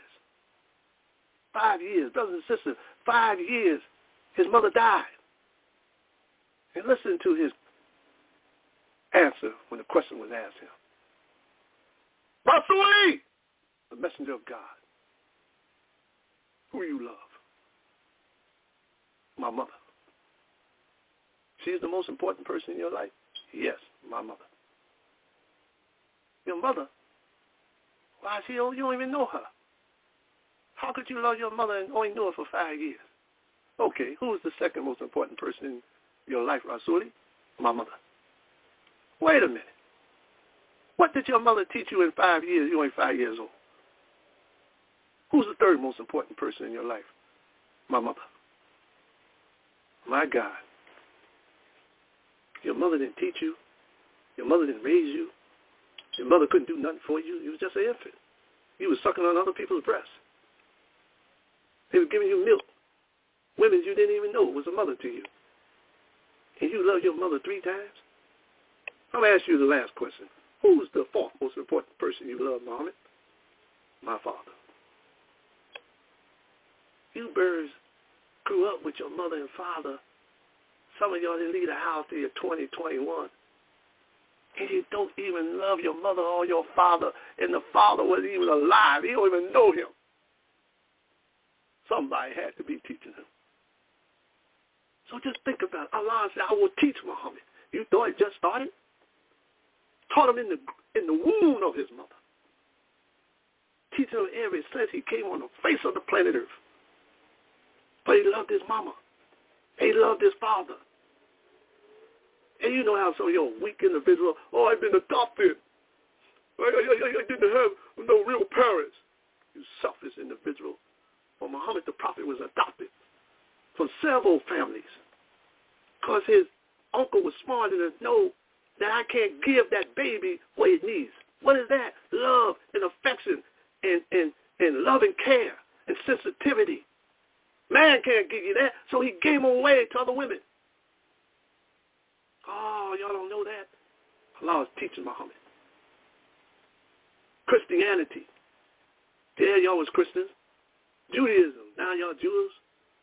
5 years. Brothers and sisters, 5 years. His mother died. And listen to his answer when the question was asked him. Rasuli, the messenger of God. Who you love? My mother. She's the most important person in your life? Yes, my mother. Your mother? Why, you don't even know her. How could you love your mother and only know her for 5 years? Okay, who is the second most important person in your life, Rasuli? My mother. Wait a minute. What did your mother teach you in 5 years? You're only 5 years old. Who's the third most important person in your life? My mother. My God. Your mother didn't teach you. Your mother didn't raise you. Your mother couldn't do nothing for you. You was just an infant. You was sucking on other people's breasts. They were giving you milk. Women you didn't even know was a mother to you. And you love your mother 3 times? I'm going to ask you the last question. Who's the fourth most important person you love, Muhammad? My father. You birds grew up with your mother and father. Some of y'all didn't leave the house till you're 20, 21. And you don't even love your mother or your father, and the father wasn't even alive. You don't even know him. Somebody had to be teaching him. So just think about it. Allah said, I will teach Muhammad. You thought it just started? Taught him in the womb of his mother. Teaching him ever since he came on the face of the planet Earth. But he loved his mama. He loved his father. And you know how some of your weak individuals, I've been adopted. I didn't have no real parents. You selfish individual. Well, Muhammad the Prophet was adopted from several families because his uncle was smart enough to know that I can't give that baby what it needs. What is that? Love and affection and love and care and sensitivity. Man can't give you that, so he gave them away to other women. Oh, y'all don't know that? Allah is teaching Muhammad. Christianity. Yeah, y'all was Christians. Judaism. Now y'all Jews.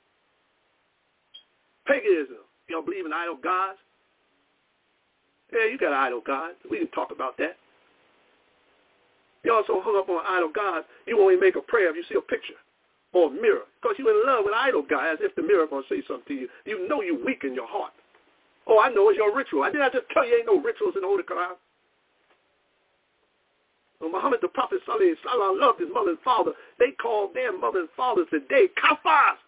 Paganism. Y'all believe in idol gods. Yeah, you got idol gods. We can talk about that. Y'all so hung up on idol gods, you won't even make a prayer if you see a picture. or mirror, because you're in love with an idol guy, as if the mirror going to say something to you. You know you're weak in your heart. Oh, I know it's your ritual. Didn't I just tell you ain't no rituals in the Holy Quran? Well, Muhammad, the Prophet Sallallahu Alaihi Wasallam, loved his mother and father. They call their mother and father today kafirs.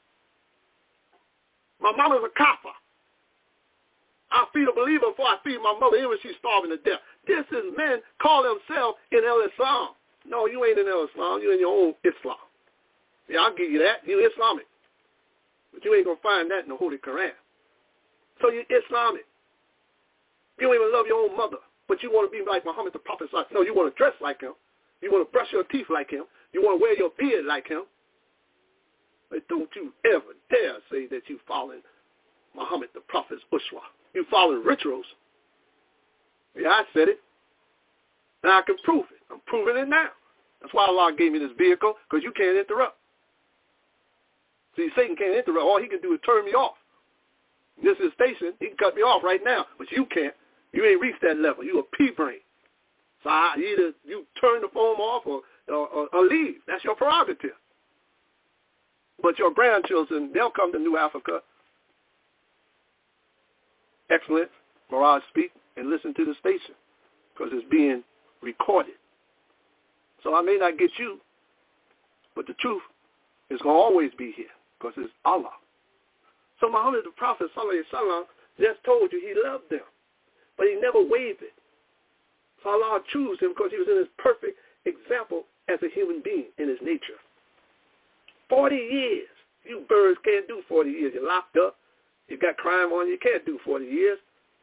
My mama's a kafir. I feed a believer before I feed my mother, even when she's starving to death. This is men call themselves in El-Islam. No, you ain't in El-Islam. You're in your own Islam. Yeah, I'll give you that. You're Islamic. But you ain't going to find that in the Holy Quran. So you're Islamic. You don't even love your own mother, but you want to be like Muhammad the Prophet. No, you want to dress like him. You want to brush your teeth like him. You want to wear your beard like him. But don't you ever dare say that you following Muhammad the Prophet's uswa. You following rituals. Yeah, I said it. And I can prove it. I'm proving it now. That's why Allah gave me this vehicle, because you can't interrupt. See, Satan can't interrupt. All he can do is turn me off. This is station. He can cut me off right now, but you can't. You ain't reached that level. You a pea-brain. So either you turn the phone off or leave. That's your prerogative. But your grandchildren, they'll come to New Africa. Excellent. Mirage speak and listen to the station because it's being recorded. So I may not get you, but the truth is going to always be here because it's Allah. So Muhammad the Prophet Sallallahu Alaihi Wasallam just told you he loved them, but he never wavered. So Allah chose him because he was in his perfect example as a human being in his nature. 40 years. You birds can't do 40 years. You're locked up. You got crime on you. You can't do 40 years.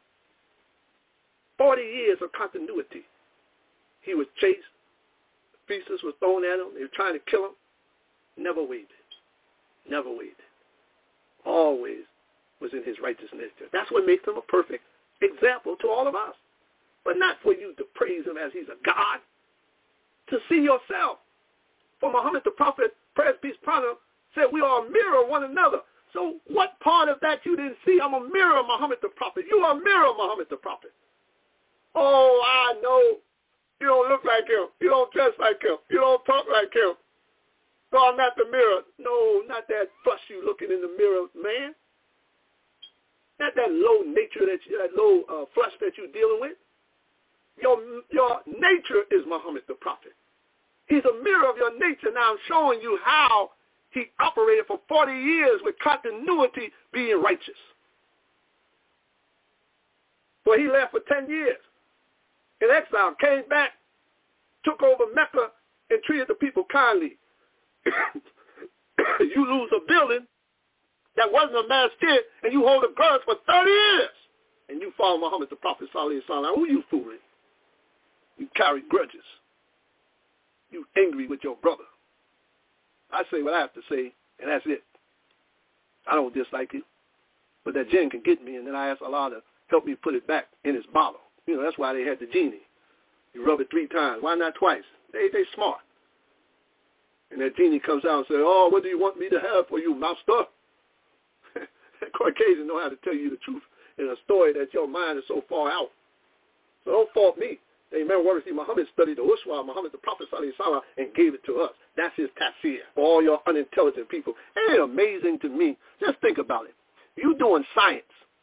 40 years of continuity. He was chased. Pieces were thrown at him. They were trying to kill him. Never wavered. Never wavered. Always was in his righteous nature. That's what makes him a perfect example to all of us. But not for you to praise him as he's a God. To see yourself. For Muhammad the Prophet, praise peace upon him, said we are a mirror of one another. So what part of that you didn't see? I'm a mirror of Muhammad the Prophet. You are a mirror of Muhammad the Prophet. Oh, I know. You don't look like him. You don't dress like him. You don't talk like him. So I'm not the mirror. No, not that flush you looking in the mirror, man. Not that low nature that low flush that you're dealing with. Your nature is Muhammad the Prophet. He's a mirror of your nature. Now I'm showing you how he operated for 40 years with continuity being righteous. Well, he left for 10 years in exile, came back, took over Mecca, and treated the people kindly. You lose a building that wasn't a masjid, and you hold a grudge for 30 years, and you follow Muhammad the Prophet Sallallahu Alaihi Wasallam. Who you fooling? You carry grudges. You angry with your brother. I say what I have to say, and that's it. I don't dislike you, but that jinn can get me, and then I ask Allah to help me put it back in his bottle. You know, that's why they had the genie. You rub it 3 times. Why not twice? They smart. And that genie comes out and says, oh, what do you want me to have for you, master? Caucasians know how to tell you the truth in a story that your mind is so far out. So don't fault me. Amen. Muhammad studied the uswa, Muhammad the Prophet Sallallahu Alaihi Wasallam, and gave it to us. That's his tafsir for all your unintelligent people. Ain't it amazing to me? Just think about it. You doing science.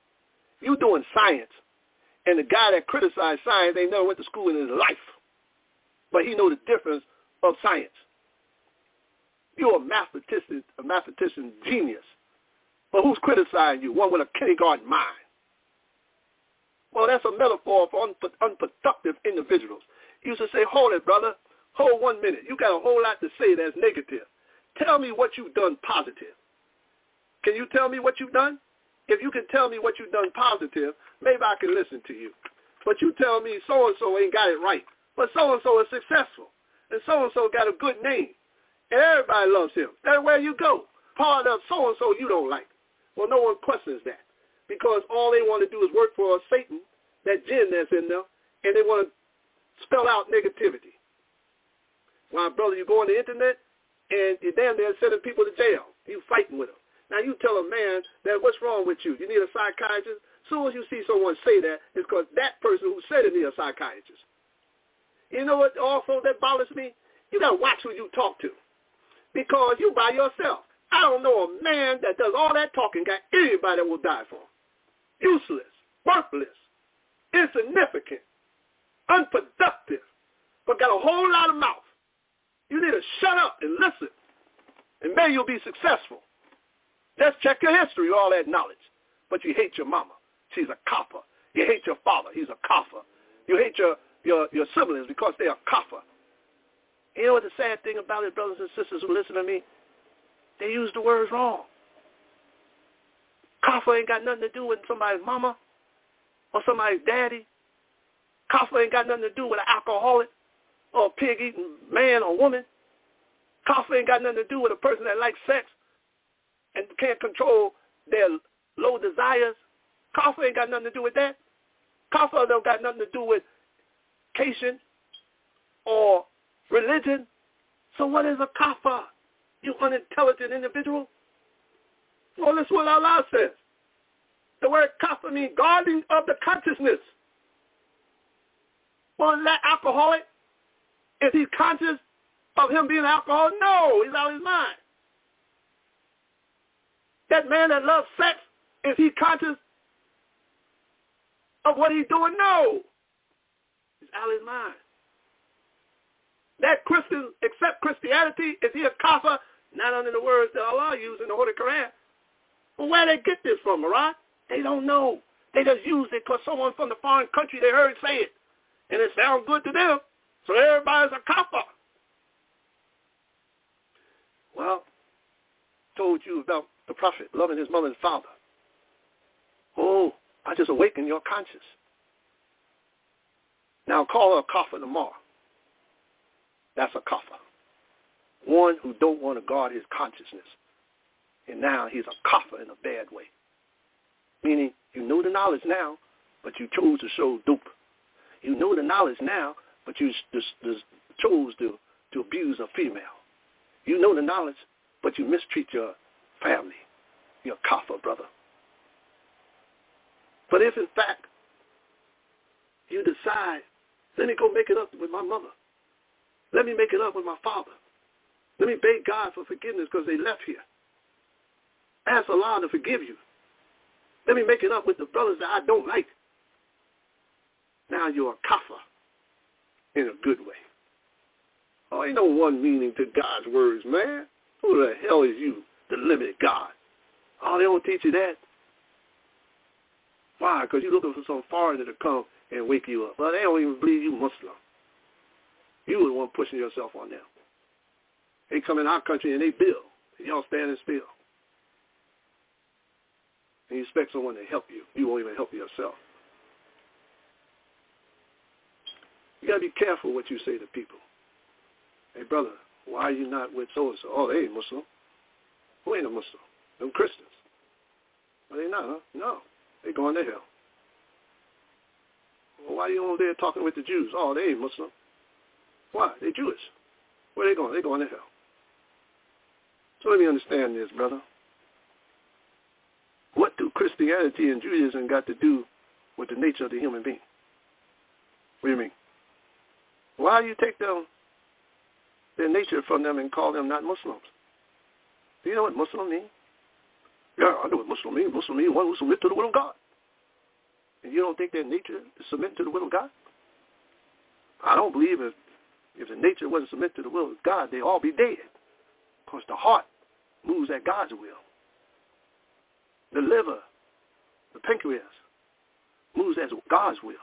And the guy that criticized science ain't never went to school in his life. But he know the difference of science. You're a mathematician genius. But who's criticizing you? One with a kindergarten mind. Well, that's a metaphor for unproductive individuals. You used to say, hold it, brother. Hold 1 minute. You got a whole lot to say that's negative. Tell me what you've done positive. Can you tell me what you've done? If you can tell me what you've done positive, maybe I can listen to you. But you tell me so-and-so ain't got it right. But so-and-so is successful. And so-and-so got a good name. And everybody loves him. Everywhere you go, part of so-and-so you don't like. Well, no one questions that. Because all they want to do is work for Satan, that jinn that's in them, and they want to spell out negativity. Well, brother, you go on the internet, and you're damn near sending people to jail. You fighting with them. Now, you tell a man that what's wrong with you? You need a psychiatrist? As soon as you see someone say that, it's because that person who said it need a psychiatrist. You know what also that bothers me? You got to watch who you talk to. because you by yourself. I don't know a man that does all that talking got anybody that will die for him. Useless, worthless, insignificant, unproductive, but got a whole lot of mouth. You need to shut up and listen, and maybe you'll be successful. Let's check your history, all that knowledge. But you hate your mama. She's a copper. You hate your father. He's a copper. You hate your siblings because they're a copper. You know what the sad thing about it, brothers and sisters who listen to me? They use the words wrong. Copper ain't got nothing to do with somebody's mama or somebody's daddy. Copper ain't got nothing to do with an alcoholic or a pig-eating man or woman. Copper ain't got nothing to do with a person that likes sex and can't control their low desires. Copper ain't got nothing to do with that. Copper don't got nothing to do with education or religion. So what is a kafir? You unintelligent individual? Well, that's what Allah says. The word kafir means guarding of the consciousness. Well, that alcoholic, is he conscious of him being an alcoholic? No, he's out of his mind. That man that loves sex, is he conscious of what he's doing? No. He's out of his mind. That Christian accept Christianity, is he a kafir? Not under the words that Allah used in the Holy Quran. Well, where they get this from, Marad? They don't know. They just use it because someone from the foreign country, they heard say it. And it sounds good to them. So everybody's a kafir. Well, told you about the prophet loving his mother and father. Oh, I just awakened your conscience. Now call her a kafir tomorrow. That's a kafir. One who don't want to guard his consciousness. And now he's a kafir in a bad way. Meaning, you know the knowledge now, but you chose to show dupe. You know the knowledge now, but you chose to abuse a female. You know the knowledge, but you mistreat your family. You're a kafir, brother. But if, in fact, you decide, let me go make it up with my mother. Let me make it up with my father. Let me beg God for forgiveness because they left here. Ask Allah to forgive you. Let me make it up with the brothers that I don't like. Now you're a kafir in a good way. Oh, ain't no one meaning to God's words, man. Who the hell is you to limit God? Oh, they don't teach you that. Why? Because you're looking for some foreigner to come and wake you up. Well, they don't even believe you Muslim. You were the one pushing yourself on them. They come in our country and they build. And y'all standing still. And you expect someone to help you. You won't even help yourself. You got to be careful what you say to people. Hey, brother, why are you not with so-and-so? Oh, they ain't Muslim. Who ain't a Muslim? Them Christians. Well, they not, huh? No. They going to hell. Well, why are you over there talking with the Jews? Oh, they ain't Muslim. Why? They Jewish. Where they going? They going to hell. So let me understand this, brother. What do Christianity and Judaism got to do with the nature of the human being? What do you mean? Why do you take their nature from them and call them not Muslims? Do you know what Muslim means? Yeah, I know what Muslim means. Muslim means one who submits to the will of God. And you don't think their nature is submit to the will of God? I don't believe if the nature wasn't submit to the will of God, they'd all be dead. Because the heart moves at God's will. The liver, the pancreas, moves as God's will.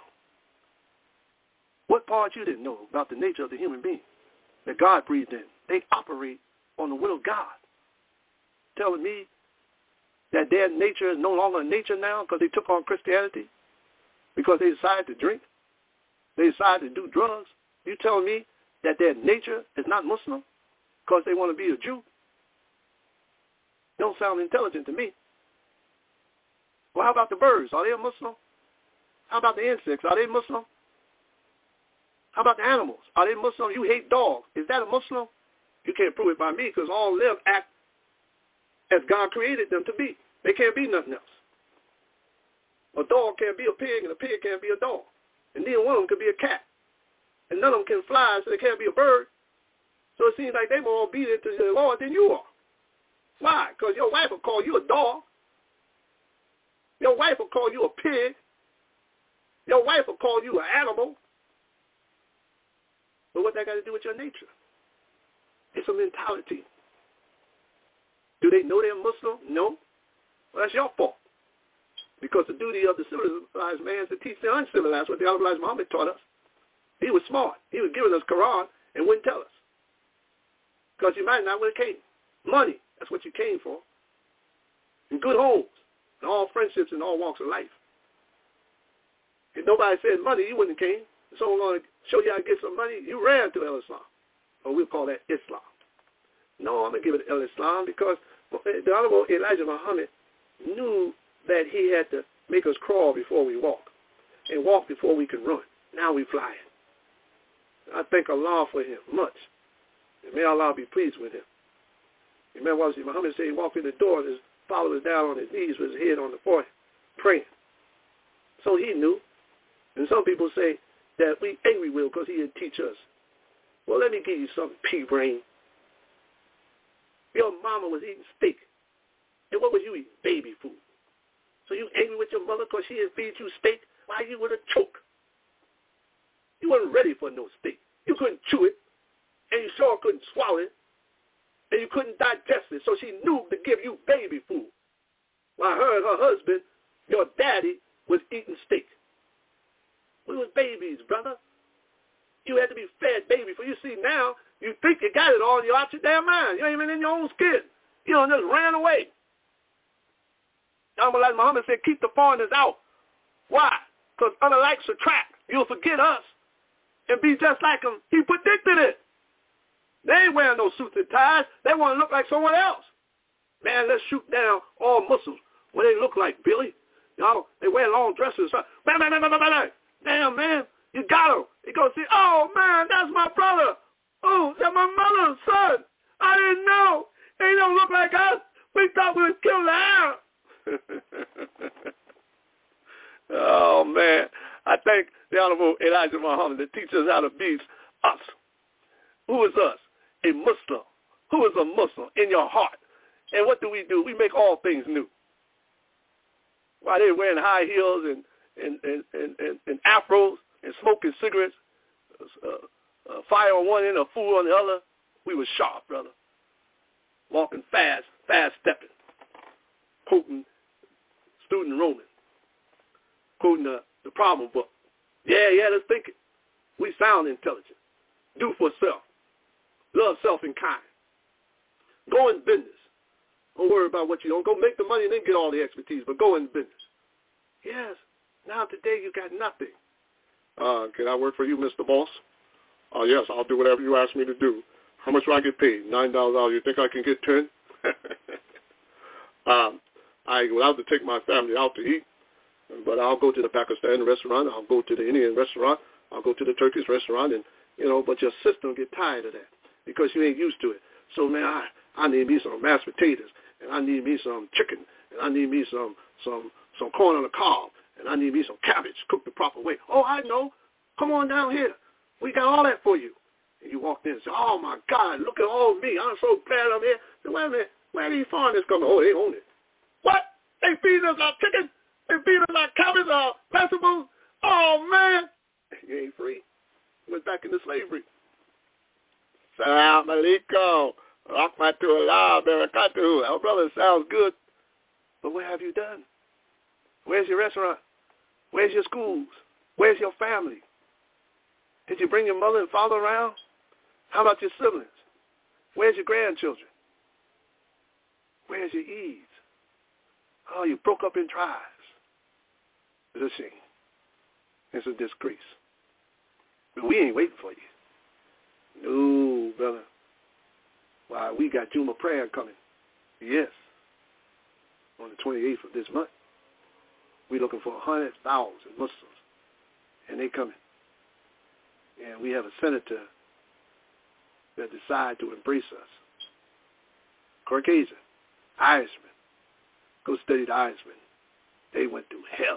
What part you didn't know about the nature of the human being that God breathed in? They operate on the will of God. Telling me that their nature is no longer a nature now because they took on Christianity? Because they decided to drink? They decided to do drugs? You telling me that their nature is not Muslim because they want to be a Jew? Don't sound intelligent to me. Well, how about the birds? Are they a Muslim? How about the insects? Are they Muslim? How about the animals? Are they Muslim? You hate dogs. Is that a Muslim? You can't prove it by me because all of them act as God created them to be. They can't be nothing else. A dog can't be a pig, and a pig can't be a dog. And neither one of them can be a cat. And none of them can fly, so they can't be a bird. So it seems like they're more obedient to the Lord than you are. Why? Because your wife will call you a dog. Your wife will call you a pig. Your wife will call you an animal. But what that got to do with your nature? It's a mentality. Do they know they're Muslim? No. Well, that's your fault. Because the duty of the civilized man is to teach the uncivilized what the uncivilized Muhammad taught us. He was smart. He was giving us Quran and wouldn't tell us. Because you might not would have came. Money, that's what you came for. And good homes, and all friendships and all walks of life. If nobody said money, you wouldn't have came. If someone going to show you how to get some money, you ran to Islam. Or we'll call that Islam. No, I'm going to give it to Islam because the Honorable Elijah Muhammad knew that he had to make us crawl before we walk and walk before we can run. Now we flying. I thank Allah for him much. And may Allah be pleased with him. Remember what Muhammad said, he walked in the door and his followers down on his knees with his head on the forehead, praying. So he knew. And some people say that we angry with him because he didn't teach us. Well, let me give you something, pea-brain. Your mama was eating steak. And what was you eating? Baby food. So you angry with your mother because she didn't feed you steak? Why you would have choked? You wasn't ready for no steak. You couldn't chew it. And you sure couldn't swallow it. And you couldn't digest it. So she knew to give you baby food. While her and her husband, your daddy, was eating steak. We was babies, brother. You had to be fed baby food. You see now, you think you got it all, you're out your damn mind. You ain't even in your own skin. You don't just ran away. Like Muhammad said, keep the foreigners out. Why? Because unlike subtract, you'll forget us and be just like them. He predicted it. They ain't wearing no suits and ties. They want to look like someone else. Man, let's shoot down all Muslims. What they look like, Billy? You know, they wear long dresses. Bang, bang, bang, bang, bang, bang. Damn, man, you got him. You go see, oh, man, that's my brother. Oh, that's my mother's son. I didn't know. They don't look like us. We thought we would kill the Arab. Oh, man. I thank the Honorable Elijah Muhammad that teaches us how to be us. Who is us? A Muslim. Who is a Muslim in your heart? And what do? We make all things new. While they're wearing high heels and afros and smoking cigarettes, fire on one end, a fool on the other, we were sharp, brother. Walking fast stepping, quoting Student Roman, quoting the problem book. Yeah, let's think it. We sound intelligent. Do for self. Love self and kind. Go in business. Don't worry about what you don't. Go make the money and then get all the expertise, but go in business. Yes. Now today you got nothing. Can I work for you, Mr. Boss? Yes, I'll do whatever you ask me to do. How much do I get paid? $9. You think I can get 10? I will have to take my family out to eat, but I'll go to the Pakistan restaurant. I'll go to the Indian restaurant. I'll go to the Turkish restaurant, and but your system get tired of that because you ain't used to it. So man, I need me some mashed potatoes, and I need me some chicken, and I need me some corn on the cob, and I need me some cabbage cooked the proper way. Oh, I know. Come on down here. We got all that for you. And you walked in and said, oh, my God, look at all me. I'm so glad I'm here. I said, wait a minute. Where are these foreigners coming? Oh, they own it. What? They feed us our chicken? They feed us our cabbage, our vegetables? Oh, man. You ain't free. You went back into slavery. Salam alaikum. Rahmatullah barakatuh. Our brother, sounds good. But what have you done? Where's your restaurant? Where's your schools? Where's your family? Did you bring your mother and father around? How about your siblings? Where's your grandchildren? Where's your ease? Oh, you broke up in tribes. It's a shame. It's a disgrace. But we ain't waiting for you. No, brother. Why, we got Juma prayer coming. Yes. On the 28th of this month. We're looking for 100,000 Muslims. And they coming. And we have a senator that decided to embrace us. Caucasian, Irishman. Go study the Irishman. They went through hell.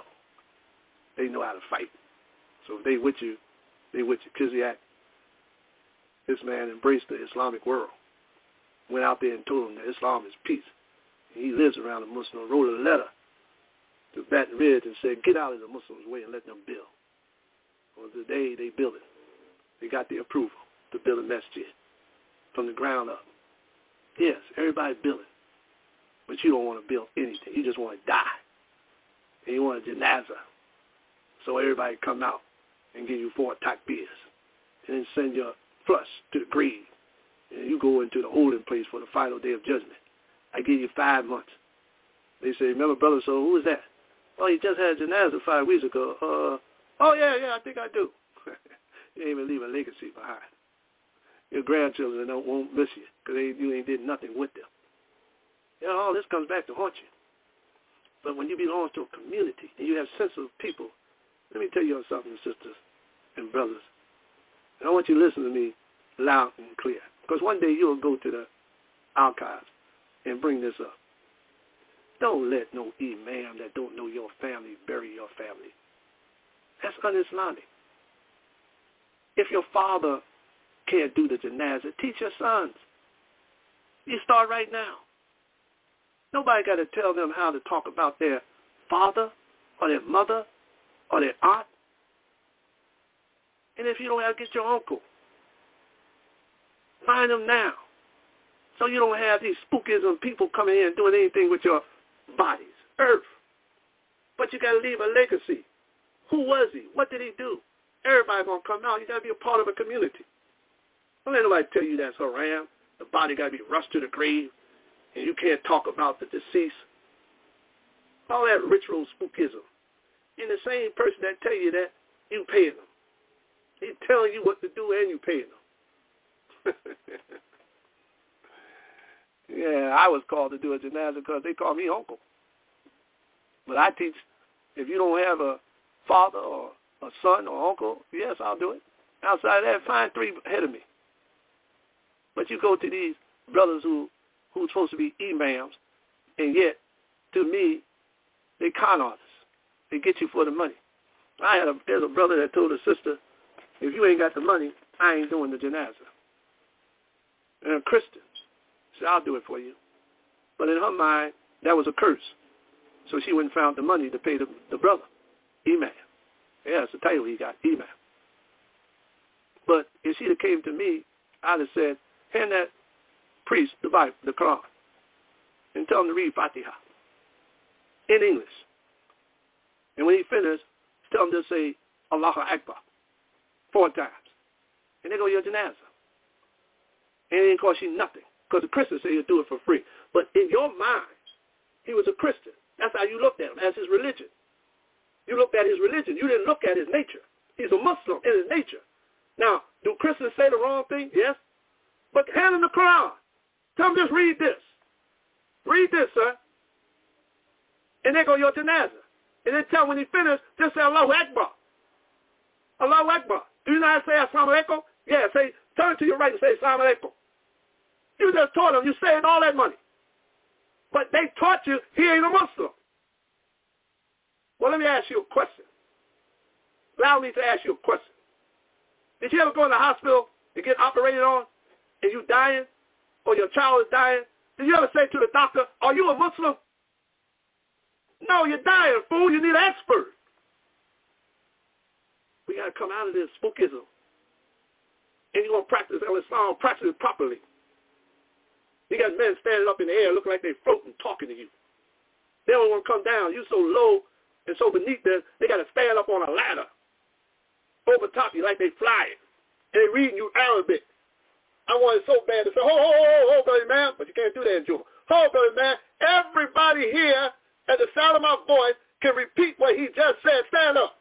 They know how to fight. So if they with you, they with you. Kiziak, This man embraced the Islamic world, went out there and told them that Islam is peace. And he lives around the Muslim, wrote a letter to Baton Rouge and said, get out of the Muslims' way and let them build. Well, today they build it. They got the approval to build a masjid from the ground up. Yes, everybody building. But you don't want to build anything. You just want to die. And you want a janazah. So everybody come out and give you 4 takbirs. And then send your flush to the grave. And you go into the holding place for the final day of judgment. I give you 5 months. They say, remember, brother, so who is that? Oh, he just had a janazah 5 weeks ago. Oh, yeah, I think I do. You ain't even leave a legacy behind. Your grandchildren won't miss you because you ain't did nothing with them. You know, all this comes back to haunt you. But when you belong to a community and you have sensitive people, let me tell you something, sisters and brothers. And I want you to listen to me loud and clear. Because one day you'll go to the archives and bring this up. Don't let no imam that don't know your family bury your family. That's un-Islamic. If your father can't do the janazah, teach your sons. You start right now. Nobody got to tell them how to talk about their father or their mother or their aunt. And if you don't have to get your uncle, find them now. So you don't have these spookism people coming in and doing anything with your bodies, earth. But you got to leave a legacy. Who was he? What did he do? Everybody's going to come out. You got to be a part of a community. Don't let nobody tell you that's haram. The body got to be rushed to the grave, and you can't talk about the deceased. All that ritual spookism. And the same person that tell you that, you paying them. He's telling you what to do, and you paying them. Yeah, I was called to do a janazah because they call me uncle. But I teach, if you don't have a father or a son or uncle, yes, I'll do it. Outside of that, find 3 ahead of me. But you go to these brothers who's supposed to be imams, and yet, to me, they con artists. They get you for the money. There's a brother that told a sister, if you ain't got the money, I ain't doing the janazah. And a Christian. She said, I'll do it for you. But in her mind, that was a curse. So she went and found the money to pay the brother, imam. Yeah, it's the title he got, imam. But if she'd have came to me, I'd have said, hand that priest the Bible, the Quran, and tell him to read Fatiha in English. And when he finishes, tell him to say Allahu Akbar 4 times. And there go your janazah. And it didn't cost you nothing. Because the Christians say you'll do it for free. But in your mind, he was a Christian. That's how you looked at him, as his religion. You looked at his religion. You didn't look at his nature. He's a Muslim in his nature. Now, do Christians say the wrong thing? Yes. But hand him the Quran. Tell him just read this. Read this, sir. And there go your janazah. And then tell him when he finishes, just say Allahu Akbar. Allahu Akbar. Do you know how to say Assalamu Alaikum? Yeah, turn to your right and say Assalamu Alaikum. You just taught him. You saved all that money. But they taught you he ain't a Muslim. Well, let me ask you a question. Allow me to ask you a question. Did you ever go in the hospital and get operated on and you dying or your child is dying? Did you ever say to the doctor, are you a Muslim? No, you're dying, fool. You need an expert. We got to come out of this spookism. And you're going to practice Islam, practice it properly. You got men standing up in the air looking like they're floating, talking to you. They don't want to come down. You're so low and so beneath them, they got to stand up on a ladder over top you like they flying. And they reading you Arabic. I wanted so bad to say, ho, brother man, but you can't do that in Juma. Ho, brother man, everybody here at the sound of my voice can repeat what he just said. Stand up.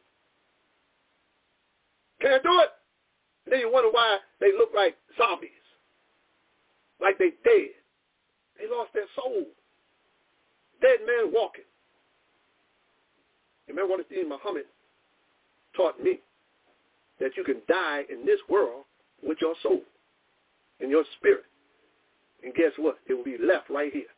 Can't do it? And then you wonder why they look like zombies. Like they dead. They lost their soul. Dead man walking. Remember what Muhammad taught me? That you can die in this world with your soul and your spirit. And guess what? It will be left right here.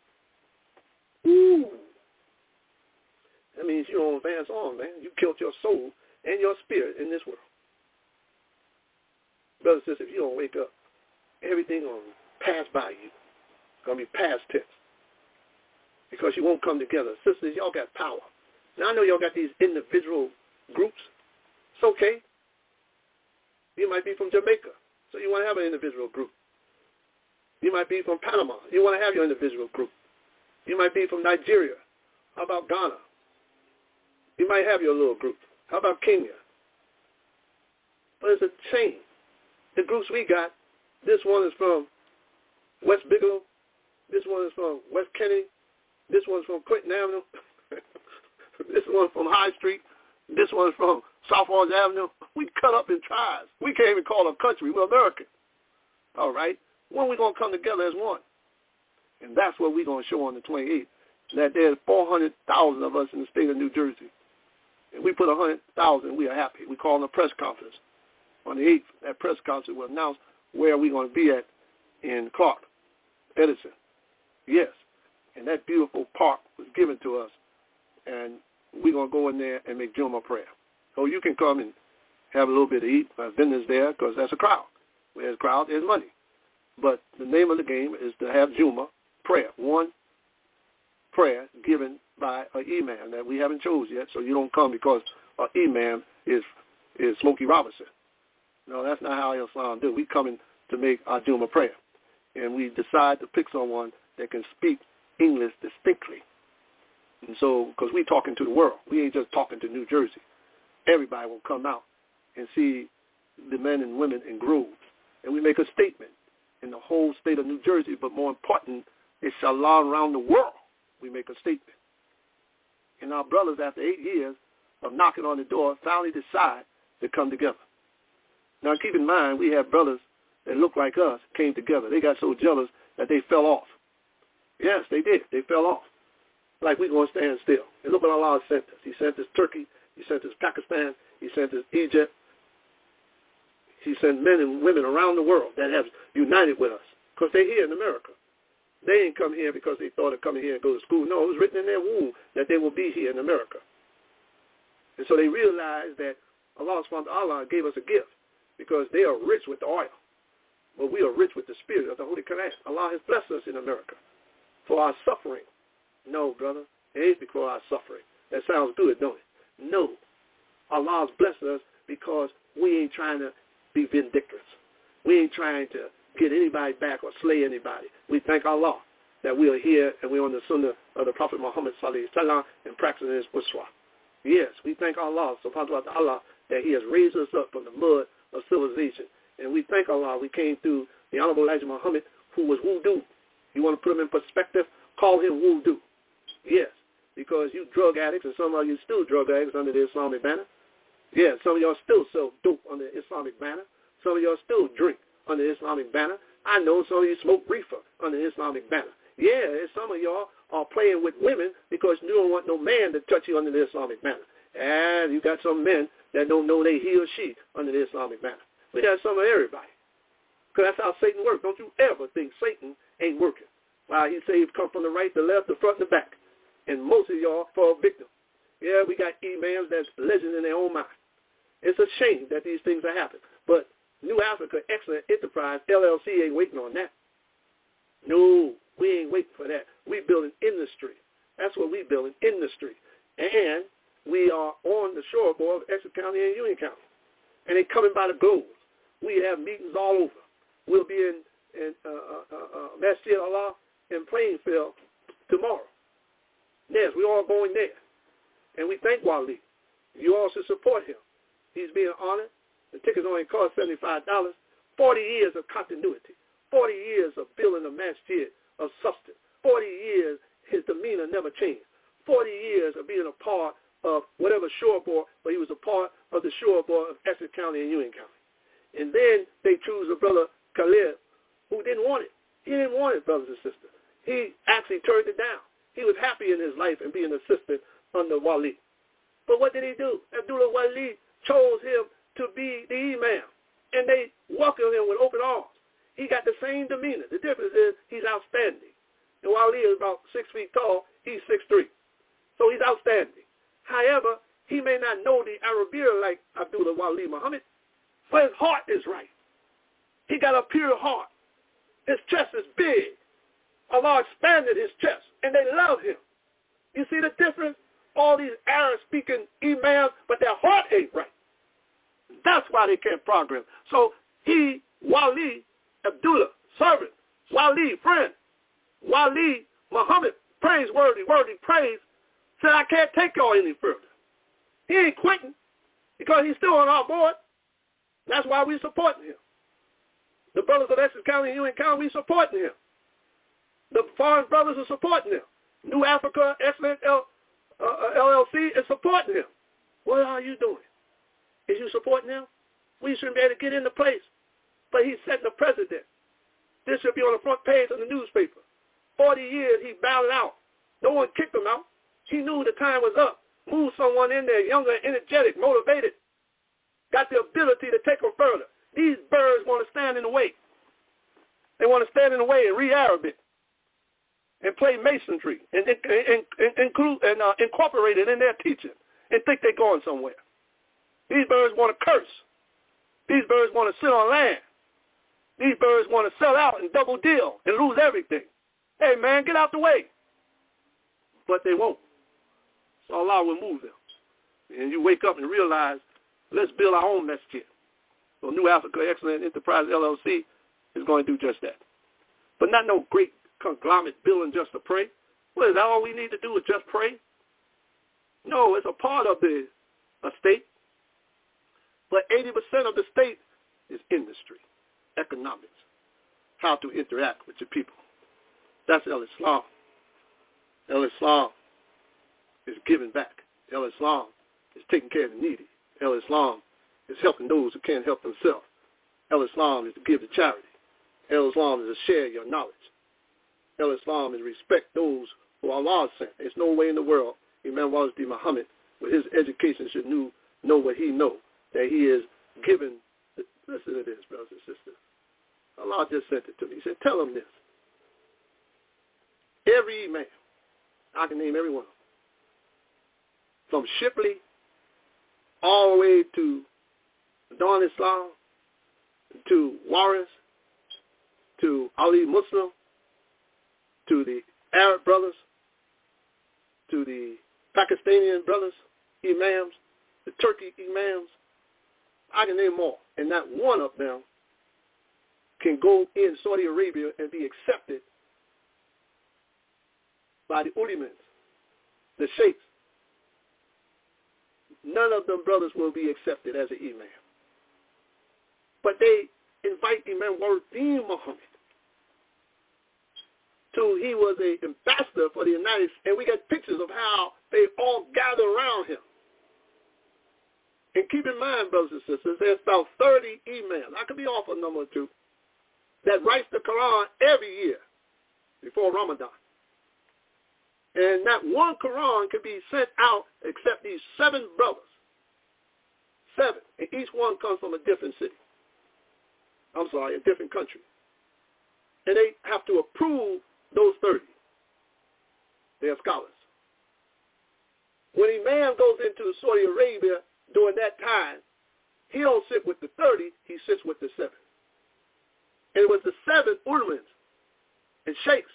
Ooh. That means you don't advance on, man. You killed your soul and your spirit in this world. Brothers and sisters, if you don't wake up, everything going to pass by you. It's going to be past tense. Because you won't come together. Sisters, y'all got power. Now, I know y'all got these individual groups. It's okay. You might be from Jamaica, so you want to have an individual group. You might be from Panama. You want to have your individual group. You might be from Nigeria. How about Ghana? You might have your little group. How about Kenya? But it's a chain. The groups we got, this one is from West Bigelow. This one is from West Kennedy. This one's from Clinton Avenue. This one from High Street. This one's from South Orange Avenue. We cut up in tribes. We can't even call a country. We're American. All right? When are we going to come together as one? And that's what we're going to show on the 28th, that there's 400,000 of us in the state of New Jersey. And we put 100,000, we are happy. We call a press conference. On the 8th, that press conference will announce where we're going to be at in Clark, Edison. Yes. And that beautiful park was given to us. And we're going to go in there and make Juma prayer. So you can come and have a little bit to eat. Vendors there, because that's a crowd. Where there's a crowd, there's money. But the name of the game is to have Juma prayer. One prayer given by an imam that we haven't chose yet, so you don't come because an imam is Smokey Robinson. No, that's not how Islam do. We coming to make our Juma prayer. And we decide to pick someone that can speak English distinctly. And so, because we're talking to the world. We ain't just talking to New Jersey. Everybody will come out and see the men and women in groves. And we make a statement in the whole state of New Jersey, but more important, it's Allah around the world. We make a statement. And our brothers, after 8 years of knocking on the door, finally decide to come together. Now, keep in mind, we have brothers that look like us came together. They got so jealous that they fell off. Yes, they did. They fell off. Like we're going to stand still. And look what Allah sent us. He sent us Turkey. He sent us Pakistan. He sent us Egypt. He sent men and women around the world that have united with us because they're here in America. They ain't come here because they thought of coming here and go to school. No, it was written in their womb that they will be here in America. And so they realized that Allah gave us a gift because they are rich with the oil. But we are rich with the spirit of the Holy Quran. Allah has blessed us in America for our suffering. No, brother, it ain't because our suffering. That sounds good, don't it? No. Allah has blessed us because we ain't trying to be vindictive. We ain't trying to get anybody back or slay anybody. We thank Allah that we are here and we're on the sunnah of the Prophet Muhammad sallallahu alaihi wasallam and practicing his uswa. Yes, we thank Allah subhanahu wa ta'ala that he has raised us up from the mud of civilization. And we thank Allah we came through the Honorable Elijah Muhammad, who was wudu. You want to put him in perspective? Call him wudu. Yes, because you drug addicts, and some of you still drug addicts under the Islamic banner. Yeah, some of y'all still sell dope under the Islamic banner. Some of y'all still drink under the Islamic banner. I know some of you smoke reefer under the Islamic banner. Yeah, and some of y'all are playing with women because you don't want no man to touch you under the Islamic banner. And you got some men that don't know they he or she under the Islamic banner. We got some of everybody. Because that's how Satan works. Don't you ever think Satan ain't working. He say he come from the right, the left, the front, the back. And most of y'all fall victim. Yeah, we got imams that's legends in their own mind. It's a shame that these things are happening. But New Africa Excellent Enterprise, LLC, ain't waiting on that. No, we ain't waiting for that. We building industry. That's what we building, industry. And we are on the shoreboard of Essex County and Union County. And they coming by the globes. We have meetings all over. We'll be in Masjid Allah in Plainfield tomorrow. Yes, we're all going there. And we thank Wali. You all should support him. He's being honored. The tickets only cost $75. 40 years of continuity. 40 years of building a masjid of substance. 40 years his demeanor never changed. 40 years of being a part of whatever shoreboard, but he was a part of the shoreboard of Essex County and Union County. And then they choose a brother, Khalid, who didn't want it. He didn't want it, brothers and sisters. He actually turned it down. He was happy in his life and being an assistant under Wali. But what did he do? Abdullah Wali chose him to be the imam, and they welcomed him with open arms. He got the same demeanor. The difference is he's outstanding. And Wali is about 6 feet tall. He's 6'3". So he's outstanding. However, he may not know the Arabic like Abdullah Wali Muhammad, but his heart is right. He got a pure heart. His chest is big. Allah expanded his chest, and they love him. You see the difference? All these Arab-speaking imams, but their heart ain't right. That's why they can't progress. So he, Wali, Abdullah, servant, Wali, friend, Wali, Muhammad, praiseworthy, worthy praise, said, I can't take y'all any further. He ain't quitting because he's still on our board. That's why we're supporting him. The brothers of Essex County and Union County, we're supporting him. The foreign brothers are supporting him. New Africa Excellent LLC is supporting him. What are you doing? Is you supporting him? We shouldn't be able to get into place. But he's setting a precedent. This should be on the front page of the newspaper. 40 years he battled out. No one kicked him out. He knew the time was up. Moved someone in there, younger, energetic, motivated. Got the ability to take them further. These birds want to stand in the way. They want to stand in the way and read Arabic and play masonry and incorporate it in their teaching and think they're going somewhere. These birds want to curse. These birds want to sit on land. These birds want to sell out and double deal and lose everything. Hey, man, get out the way. But they won't. So Allah will move them. And you wake up and realize, let's build our own masjid. So New Africa Excellent Enterprise LLC is going to do just that. But not no great conglomerate building just to pray. What, is that all we need to do is just pray? No, it's a part of the state. But 80% of the state is industry, economics, how to interact with your people. That's El-Islam. El-Islam is giving back. El-Islam is taking care of the needy. El-Islam is helping those who can't help themselves. El-Islam is to give to charity. El-Islam is to share your knowledge. El-Islam is to respect those who Allah sent. There's no way in the world Imam Wazdi Muhammad, with his education, should know what he knows, that he is given. Listen to this, brothers and sisters. Allah just sent it to me. He said, tell them this. Every Imam, I can name every one of them, from Shipley all the way to Dawn Islam, to Waris, to Ali Muslim, to the Arab brothers, to the Pakistani brothers, imams, the Turkey imams. I can name more. And not one of them can go in Saudi Arabia and be accepted by the ulamans, the sheikhs. None of them brothers will be accepted as an imam. But they invite Imam Waruddin Muhammad to, he was an ambassador for the United States, and we got pictures of how they all gather around him. And keep in mind, brothers and sisters, there's about 30 imams, I could be off a number or two, that writes the Quran every year before Ramadan. And not one Quran can be sent out except these 7 brothers. 7. And each one comes from a different city. I'm sorry, a different country. And they have to approve those 30. They're scholars. When Imam goes into Saudi Arabia during that time, he don't sit with the 30, he sits with the 7. And it was the 7 ulamans and sheikhs,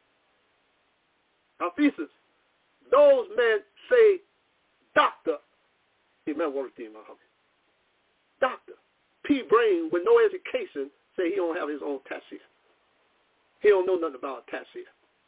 Hafizes. Those men say, Dr. Imam Waruddin Muhammad. Dr. P. Brain, with no education, say he don't have his own tafsir. He don't know nothing about tafsir.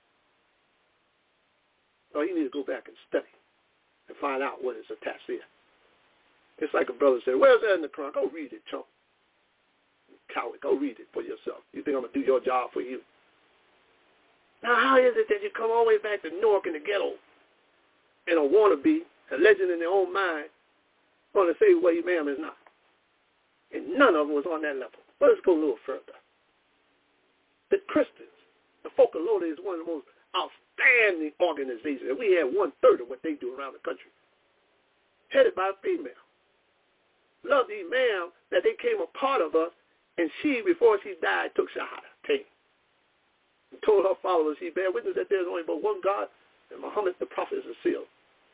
So he need to go back and study and find out what is a tafsir. It's like a brother said, where's that in the Quran? Go read it, chump. Coward, go read it for yourself. You think I'm going to do your job for you? Now, how is it that you come all the way back to Newark in the ghetto and a wannabe, a legend in their own mind, going to say what Imam is not? And none of them was on that level. But let's go a little further. The Christians, the Folk of Lodi, is one of the most outstanding organizations. And we have 1/3 of what they do around the country. Headed by a female. Love the Imam that they came a part of us, and she, before she died, took Shahada, came. And told her followers, she bear witness that there's only but one God, and Muhammad the Prophet is a seal.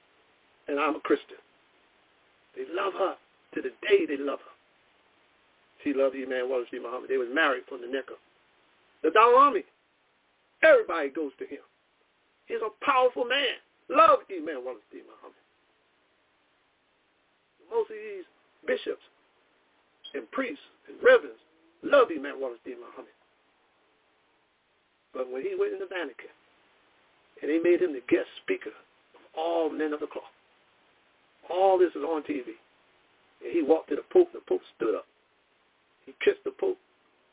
And I'm a Christian. They love her. To the day they love her. She loved Imam Wallace D. Muhammad. They was married from the neck up. The Dawah Army, everybody goes to him. He's a powerful man. Love Imam Wallace D. Muhammad. Most of these bishops and priests and reverends love Imam Wallace D. Muhammad. But when he went in the Vatican, and they made him the guest speaker of all men of the cloth, all this is on TV. And he walked to the Pope, the Pope stood up. He kissed the Pope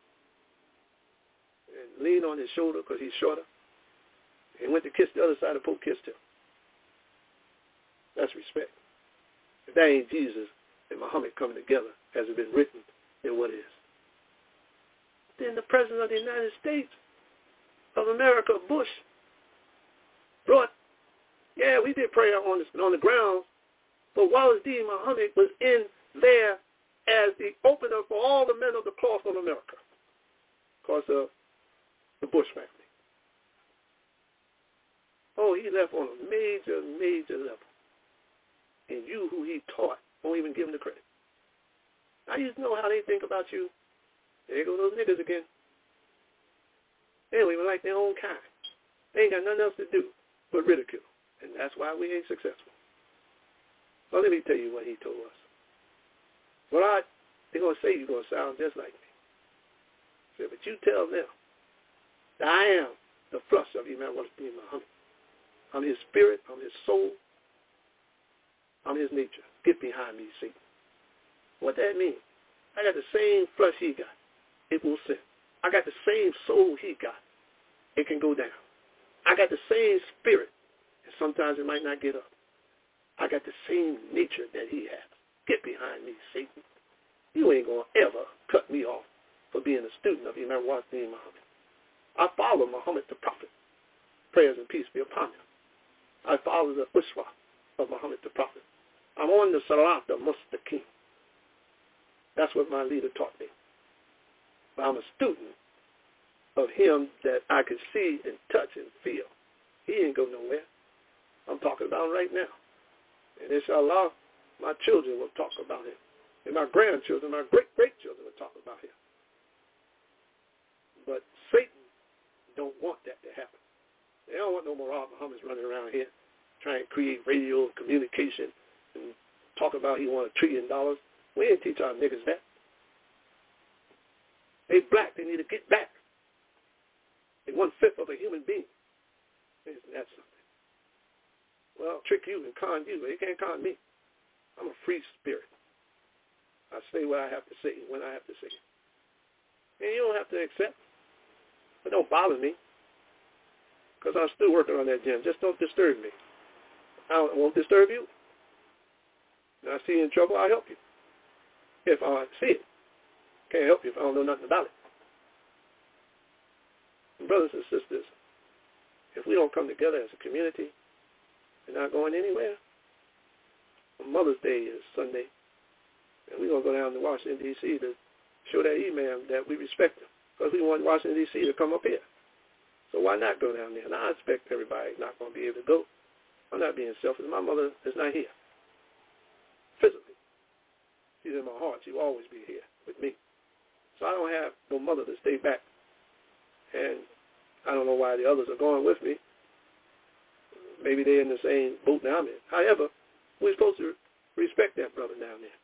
and leaned on his shoulder because he's shorter. And went to kiss the other side, the Pope kissed him. That's respect. If that ain't Jesus and Muhammad coming together, as it's been written, then what is? Then the President of the United States of America, Bush, brought, we did prayer on the ground, but Wallace D. Muhammad was in there as the opener for all the men of the cloth of America because of the Bush family. Oh, he left on a major, major level. And you, who he taught, won't even give him the credit. Now you know how they think about you. There go those niggas again. They don't even like their own kind. They ain't got nothing else to do but ridicule. And that's why we ain't successful. Well, let me tell you what he told us. They're going to say you're going to sound just like me. Said, but you tell them that I am the flush of Imam Wallace D. Muhammad. I'm his spirit. I'm his soul. I'm his nature. Get behind me, Satan. What that means? I got the same flesh he got. It will sin. I got the same soul he got. It can go down. I got the same spirit. And sometimes it might not get up. I got the same nature that he has. Get behind me, Satan. You ain't going to ever cut me off for being a student of Imam Wallace D. Muhammad. I follow Muhammad the Prophet. Prayers and peace be upon him. I follow the Uswa of Muhammad the Prophet. I'm on the Salat al-Mustaqim. That's what my leader taught me. But I'm a student of him that I can see and touch and feel. He ain't go nowhere. I'm talking about him right now. And inshallah, my children will talk about him. And my grandchildren, my great-grandchildren will talk about him. But Satan don't want that to happen. They don't want no more Muhammad's running around here trying to create radio communication and talk about he want $1 trillion. We didn't teach our niggas that. They black. They need to get back. They 1/5 of a human being. Isn't that something? Well, trick you and con you. They can't con me. I'm a free spirit. I say what I have to say when I have to say it. And you don't have to accept. But don't bother me. Because I'm still working on that gym. Just don't disturb me. I won't disturb you. When I see you in trouble, I'll help you. If I see it. Can't help you if I don't know nothing about it. And brothers and sisters, if we don't come together as a community, we're not going anywhere. Mother's Day is Sunday, and we're going to go down to Washington, D.C. to show that imam that we respect him, because we want Washington, D.C. to come up here. So why not go down there? And I expect everybody not going to be able to go. I'm not being selfish. My mother is not here physically. She's in my heart. She will always be here with me. So I don't have no mother to stay back. And I don't know why the others are going with me. Maybe they're in the same boat that I'm in. However, we're supposed to respect that brother down there.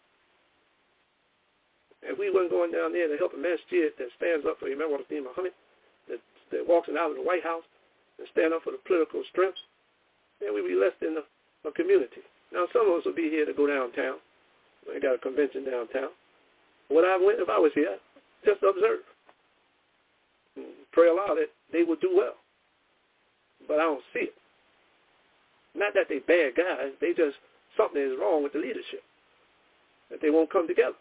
If we weren't going down there to help a masjid that stands up for Imam Wallace D. Muhammad, that walks out of the White House and stand up for the political strength, then we'd be less than a community. Now, some of us will be here to go downtown. We got a convention downtown. What I went, if I was here, just observe. Pray Allah that they would do well. But I don't see it. Not that they bad guys. They just, something is wrong with the leadership. That they won't come together.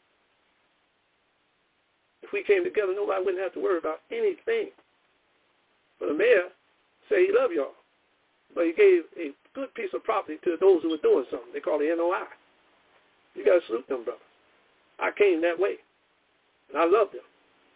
If we came together, nobody wouldn't have to worry about anything. But the mayor said he loved y'all. But he gave a good piece of property to those who were doing something. They call it NOI. You got to salute them, brothers. I came that way. And I love them.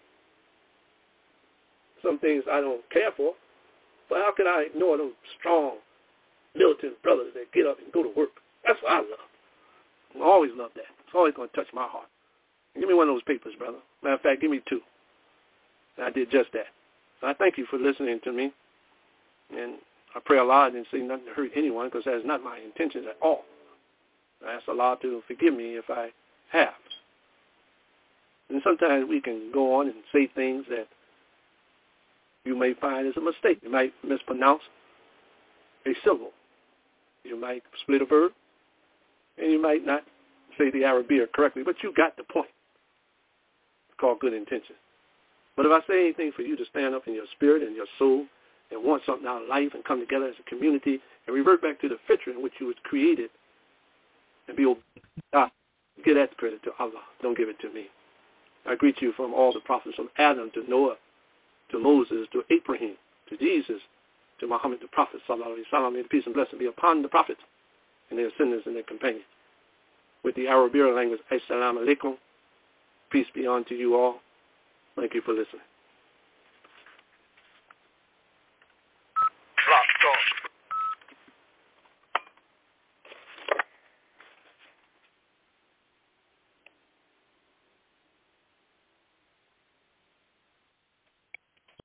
Some things I don't care for. But how could I ignore those strong, militant brothers that get up and go to work? That's what I love. I always love that. It's always going to touch my heart. Give me one of those papers, brother. Matter of fact, give me 2. And I did just that. So I thank you for listening to me. And I pray Allah didn't say nothing to hurt anyone, because that is not my intentions at all. I ask Allah to forgive me if I have. And sometimes we can go on and say things that you may find as a mistake. You might mispronounce a syllable. You might split a verb, and you might not say the Arabic correctly, but you got the point. It's called good intention. But if I say anything for you to stand up in your spirit and your soul and want something out of life and come together as a community and revert back to the fitra in which you was created and be obedient to God, give that credit to Allah. Don't give it to me. I greet you from all the prophets, from Adam to Noah, to Moses, to Abraham, to Jesus, to Muhammad the Prophet, sallallahu alaihi wasallam. May the peace and blessing be upon the prophets and their descendants and their companions. With the Arabic language, Assalamu alaikum. Peace be unto you all. Thank you for listening.